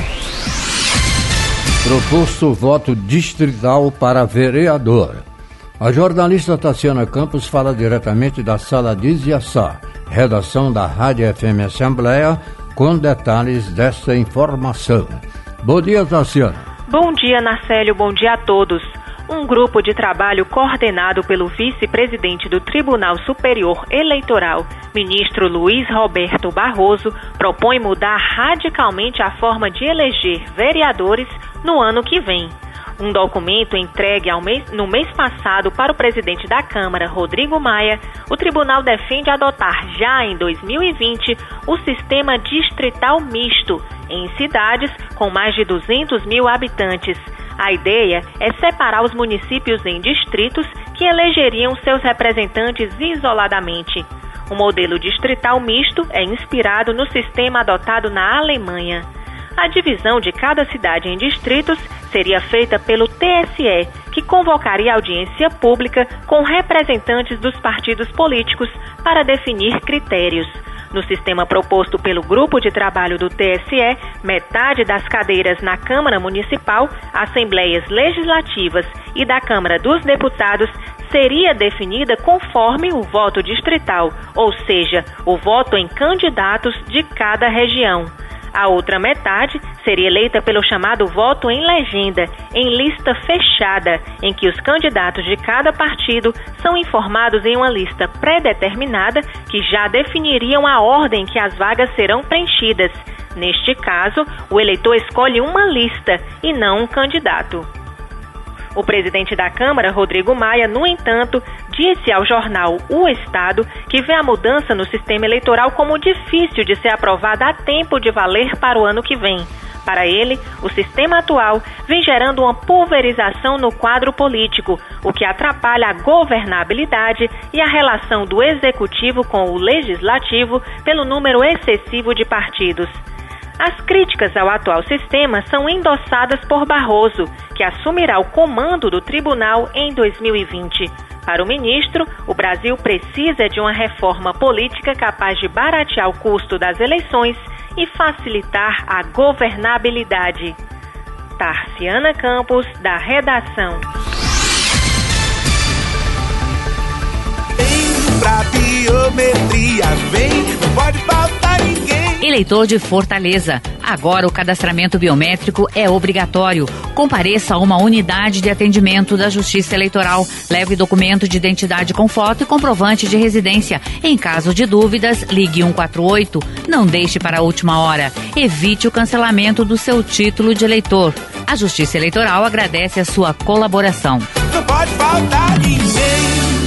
Proposto voto distrital para vereador. A jornalista Tassiana Campos fala diretamente da Sala de Ziaçá, redação da Rádio F M Assembleia, com detalhes dessa informação. Bom dia, Tassiana. Bom dia, Narcélio. Bom dia a todos. Um grupo de trabalho coordenado pelo vice-presidente do Tribunal Superior Eleitoral, ministro Luiz Roberto Barroso, propõe mudar radicalmente a forma de eleger vereadores no ano que vem. Um documento entregue ao mês, no mês passado para o presidente da Câmara, Rodrigo Maia, o tribunal defende adotar já em dois mil e vinte o sistema distrital misto em cidades com mais de duzentos mil habitantes. A ideia é separar os municípios em distritos que elegeriam seus representantes isoladamente. O modelo distrital misto é inspirado no sistema adotado na Alemanha. A divisão de cada cidade em distritos seria feita pelo T S E, que convocaria audiência pública com representantes dos partidos políticos para definir critérios. No sistema proposto pelo grupo de trabalho do T S E, metade das cadeiras na Câmara Municipal, Assembleias Legislativas e da Câmara dos Deputados seria definida conforme o voto distrital, ou seja, o voto em candidatos de cada região. A outra metade seria eleita pelo chamado voto em legenda, em lista fechada, em que os candidatos de cada partido são informados em uma lista pré-determinada que já definiriam a ordem que as vagas serão preenchidas. Neste caso, o eleitor escolhe uma lista e não um candidato. O presidente da Câmara, Rodrigo Maia, no entanto, disse ao jornal O Estado que vê a mudança no sistema eleitoral como difícil de ser aprovada a tempo de valer para o ano que vem. Para ele, o sistema atual vem gerando uma pulverização no quadro político, o que atrapalha a governabilidade e a relação do executivo com o legislativo pelo número excessivo de partidos. As críticas ao atual sistema são endossadas por Barroso, que assumirá o comando do tribunal em dois mil e vinte. Para o ministro, o Brasil precisa de uma reforma política capaz de baratear o custo das eleições e facilitar a governabilidade. Tarciana Campos, da redação. Vem pra biometria, vem, não pode faltar ninguém. Eleitor de Fortaleza, agora o cadastramento biométrico é obrigatório. Compareça a uma unidade de atendimento da Justiça Eleitoral. Leve documento de identidade com foto e comprovante de residência. Em caso de dúvidas, ligue um quatro oito. Não deixe para a última hora. Evite o cancelamento do seu título de eleitor. A Justiça Eleitoral agradece a sua colaboração. Não pode faltar ninguém.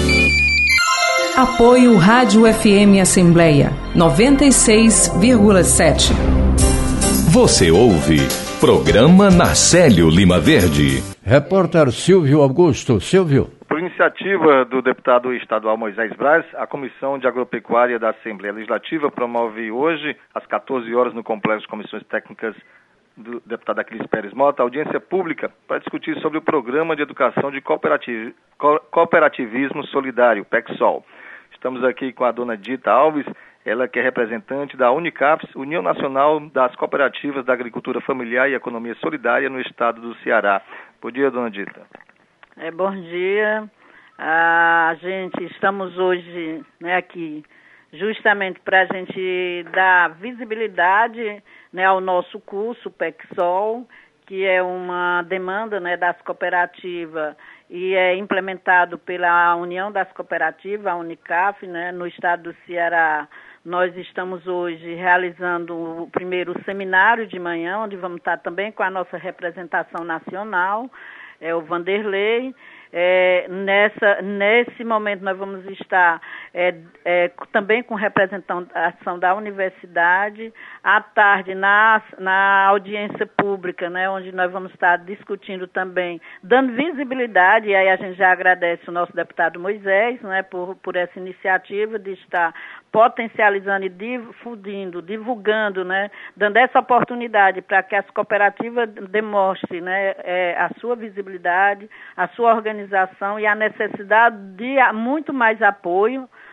Apoio Rádio F M Assembleia noventa e seis vírgula sete. Você ouve Programa Narcélio Lima Verde. Repórter Silvio Augusto. Silvio. Por iniciativa do deputado estadual Moisés Braz, a Comissão de Agropecuária da Assembleia Legislativa promove hoje, às quatorze horas, no Complexo de Comissões Técnicas do deputado Aquiles Pérez Mota, audiência pública para discutir sobre o Programa de Educação de Cooperativ... Co- Cooperativismo Solidário, PECSOL. Estamos aqui com a dona Dita Alves, ela que é representante da Unicaps, União Nacional das Cooperativas da Agricultura Familiar e Economia Solidária no estado do Ceará. Bom dia, dona Dita. É, bom dia. A gente estamos hoje, né, aqui justamente para a gente dar visibilidade, né, ao nosso curso PECSOL, que é uma demanda, né, das cooperativas e é implementado pela União das Cooperativas, a Unicaf, né, no estado do Ceará. Nós estamos hoje realizando o primeiro seminário de manhã, onde vamos estar também com a nossa representação nacional, é o Vanderlei. É, nessa, nesse momento nós vamos estar é, é, também com representação da universidade, à tarde na, na audiência pública, né, onde nós vamos estar discutindo também, dando visibilidade, e aí a gente já agradece o nosso deputado Moisés, né, por, por essa iniciativa de estar potencializando e difundindo, divulgando, né, dando essa oportunidade para que as cooperativas demonstrem, né, é, a sua visibilidade, a sua organização e a necessidade de muito mais apoio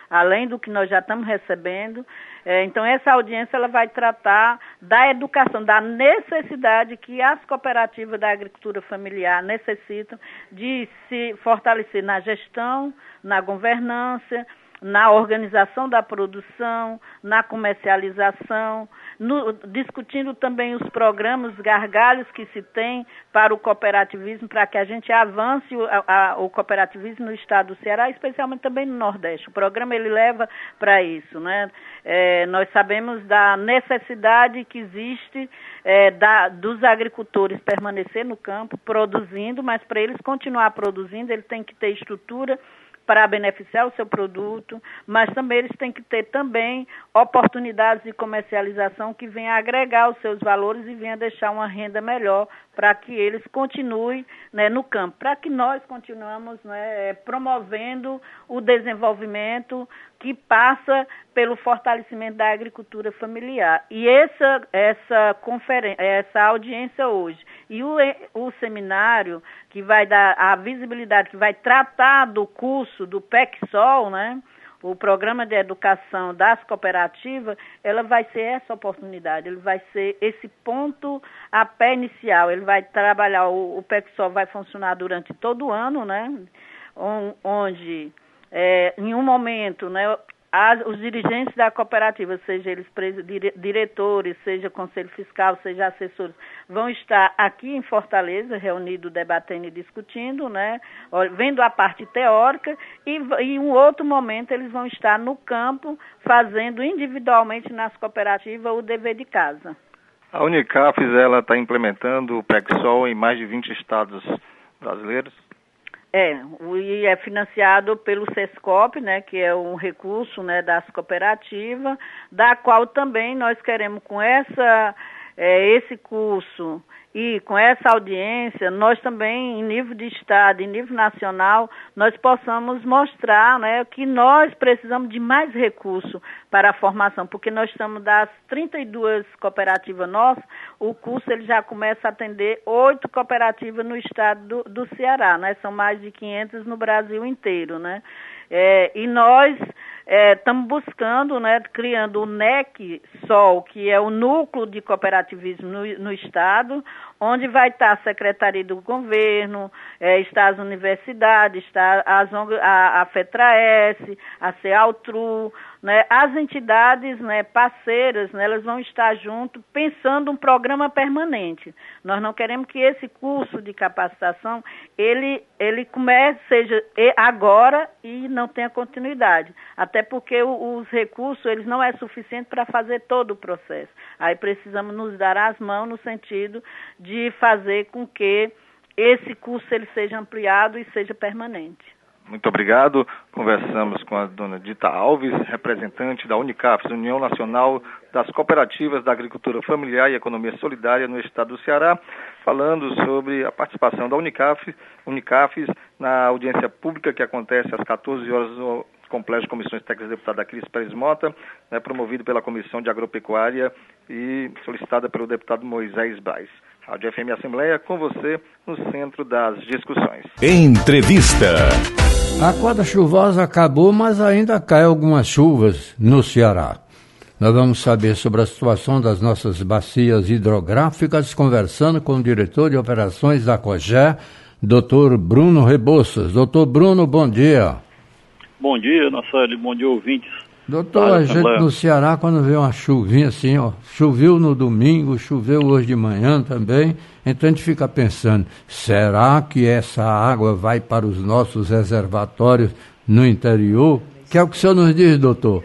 além do que nós já estamos recebendo. É, então, essa audiência ela vai tratar da educação, da necessidade que as cooperativas da agricultura familiar necessitam de se fortalecer na gestão, na governança, na organização da produção, na comercialização, no, discutindo também os programas, gargalhos que se tem para o cooperativismo, para que a gente avance o, a, o cooperativismo no estado do Ceará, especialmente também no Nordeste. O programa ele leva para isso, né? É, nós sabemos da necessidade que existe é, da, dos agricultores permanecer no campo produzindo, mas para eles continuar produzindo, eles têm que ter estrutura para beneficiar o seu produto, mas também eles têm que ter também oportunidades de comercialização que venham agregar os seus valores e venham deixar uma renda melhor para que eles continuem, né, no campo, para que nós continuemos, né, promovendo o desenvolvimento que passa pelo fortalecimento da agricultura familiar. E essa, essa, conferência, essa audiência hoje e o, o seminário que vai dar a visibilidade, que vai tratar do curso do PECSOL, né, o Programa de Educação das Cooperativas, ela vai ser essa oportunidade, ele vai ser esse ponto a pé inicial, ele vai trabalhar, o, o PECSOL vai funcionar durante todo o ano, né, onde é, em um momento, né, as, os dirigentes da cooperativa, seja eles dire, diretores, seja conselho fiscal, seja assessores, vão estar aqui em Fortaleza, reunidos, debatendo e discutindo, né, vendo a parte teórica, e em um outro momento eles vão estar no campo, fazendo individualmente nas cooperativas o dever de casa. A Unicafes, ela está implementando o PECSOL em mais de vinte estados brasileiros? É, e é financiado pelo SESCOP, né, que é um recurso, né, das cooperativas, da qual também nós queremos, com essa, é, esse curso e com essa audiência, nós também, em nível de estado, em nível nacional, nós possamos mostrar, né, que nós precisamos de mais recurso para a formação, porque nós estamos das trinta e duas cooperativas nossas, o curso ele já começa a atender oito cooperativas no estado do, do Ceará, né, são mais de quinhentas no Brasil inteiro, né, é, e nós estamos é, buscando, né, criando o NEC-SOL, que é o Núcleo de Cooperativismo no, no Estado, onde vai estar a Secretaria do Governo, é, está as universidades, está as, a, a FETRAES, a CEALTRU, né, as entidades, né, parceiras, né, elas vão estar junto pensando um programa permanente. Nós não queremos que esse curso de capacitação, ele, ele comece, seja agora e não tenha continuidade. Até porque o, os recursos, eles não é suficiente para fazer todo o processo. Aí precisamos nos dar as mãos no sentido de fazer com que esse curso ele seja ampliado e seja permanente. Muito obrigado. Conversamos com a dona Dita Alves, representante da Unicafes, União Nacional das Cooperativas da Agricultura Familiar e Economia Solidária no estado do Ceará, falando sobre a participação da Unicafes, Unicafes na audiência pública que acontece às quatorze horas no Complexo de Comissões Técnicas do deputado Aquiles Pérez Mota, né, promovido pela Comissão de Agropecuária e solicitada pelo deputado Moisés Braz. Rádio F M Assembleia, com você no centro das discussões. Entrevista. A quadra chuvosa acabou, mas ainda cai algumas chuvas no Ceará. Nós vamos saber sobre a situação das nossas bacias hidrográficas, conversando com o diretor de operações da COGÉ, doutor Bruno Rebouças. Doutor Bruno, bom dia. Bom dia, Nacélio, bom dia, ouvintes. Doutor, a gente no Ceará, quando vê uma chuvinha assim, ó, choveu no domingo, choveu hoje de manhã também, então a gente fica pensando, será que essa água vai para os nossos reservatórios no interior? Que é o que o senhor nos diz, doutor?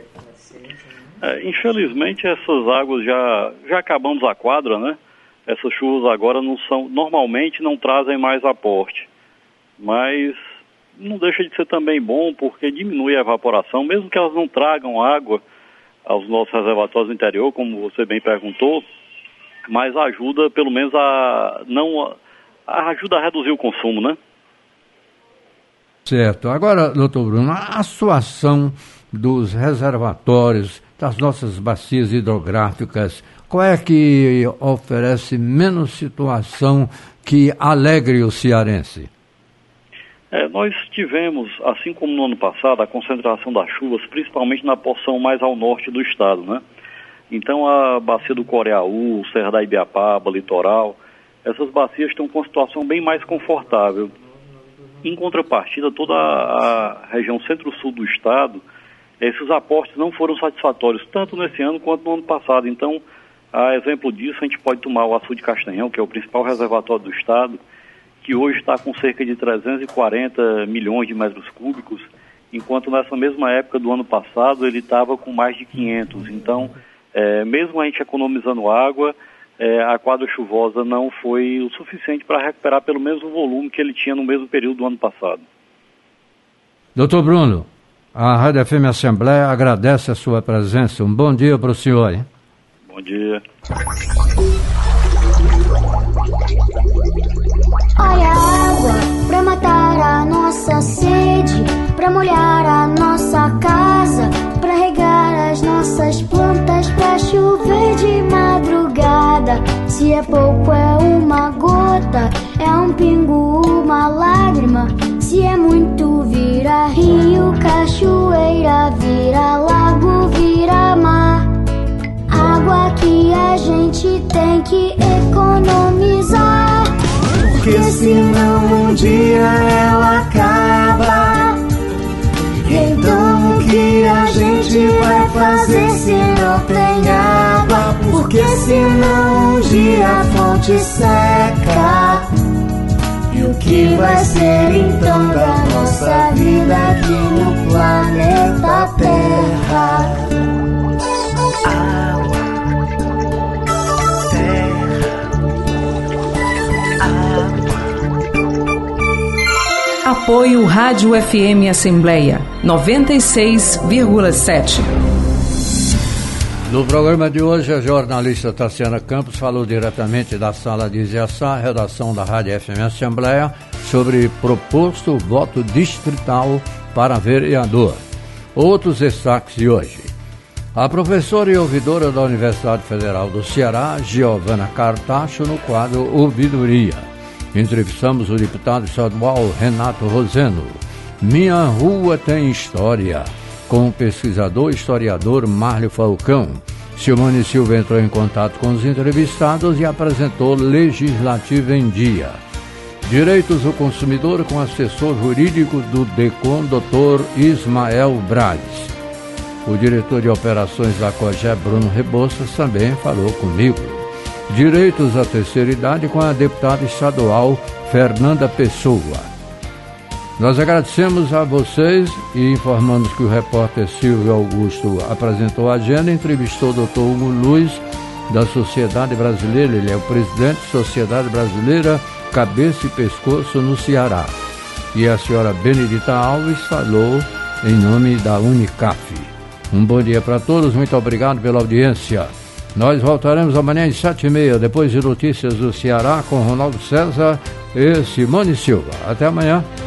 É, infelizmente, essas águas já, já acabamos a quadra, né? Essas chuvas agora não são, normalmente não trazem mais aporte, mas não deixa de ser também bom, porque diminui a evaporação, mesmo que elas não tragam água aos nossos reservatórios do interior, como você bem perguntou, mas ajuda pelo menos a não a, ajuda a reduzir o consumo, né? Certo. Agora, doutor Bruno, a situação dos reservatórios, das nossas bacias hidrográficas, qual é que oferece menos situação que alegre o cearense? É, nós tivemos, assim como no ano passado, a concentração das chuvas, principalmente na porção mais ao norte do estado, né? Então a bacia do Coreaú, Serra da Ibiapaba, Litoral, essas bacias estão com uma situação bem mais confortável. Em contrapartida, toda a região centro-sul do estado, esses aportes não foram satisfatórios, tanto nesse ano quanto no ano passado. Então, a exemplo disso, a gente pode tomar o Açude de Castanhão, que é o principal reservatório do estado, que hoje está com cerca de trezentos e quarenta milhões de metros cúbicos, enquanto nessa mesma época do ano passado ele estava com mais de quinhentos. Então, é, mesmo a gente economizando água, é, a quadra chuvosa não foi o suficiente para recuperar pelo mesmo volume que ele tinha no mesmo período do ano passado. Doutor Bruno, a Rádio F M Assembleia agradece a sua presença. Um bom dia para o senhor, hein? Bom dia. Olha a água pra matar a nossa sede, pra molhar a nossa casa, pra regar as nossas plantas, pra chover de madrugada. Se é pouco é uma gota, é um pingo, uma lágrima. Se é muito vira rio, cachoeira, vira lago, vira mar. Água que a gente tem que economizar, porque senão um dia ela acaba. Então o que a gente vai fazer se não tem água? Porque senão um dia a fonte seca. E o que vai ser então da nossa vida aqui no planeta Terra? Apoio Rádio F M Assembleia noventa e seis vírgula sete. No programa de hoje, a jornalista Tassiana Campos falou diretamente da sala de Ziaçá, redação da Rádio F M Assembleia, sobre proposto voto distrital para vereador. Outros destaques de hoje. A professora e ouvidora da Universidade Federal do Ceará, Giovana Cartacho, no quadro Ouvidoria. Entrevistamos o deputado estadual Renato Roseno. Minha Rua Tem História, com o pesquisador e historiador Márcio Falcão. Simone Silva entrou em contato com os entrevistados e apresentou Legislativo em Dia. Direitos do Consumidor com o assessor jurídico do DECOM, doutor Ismael Brades. O diretor de operações da COGEP, Bruno Rebouças, também falou comigo. Direitos à terceira idade com a deputada estadual Fernanda Pessoa. Nós agradecemos a vocês e informamos que o repórter Silvio Augusto apresentou a agenda, entrevistou o doutor Hugo Luiz, da Sociedade Brasileira. Ele é o presidente da Sociedade Brasileira Cabeça e Pescoço no Ceará. E a senhora Benedita Alves falou em nome da Unicaf. Um bom dia para todos, muito obrigado pela audiência. Nós voltaremos amanhã às sete e meia, depois de notícias do Ceará, com Ronaldo César e Simone Silva. Até amanhã.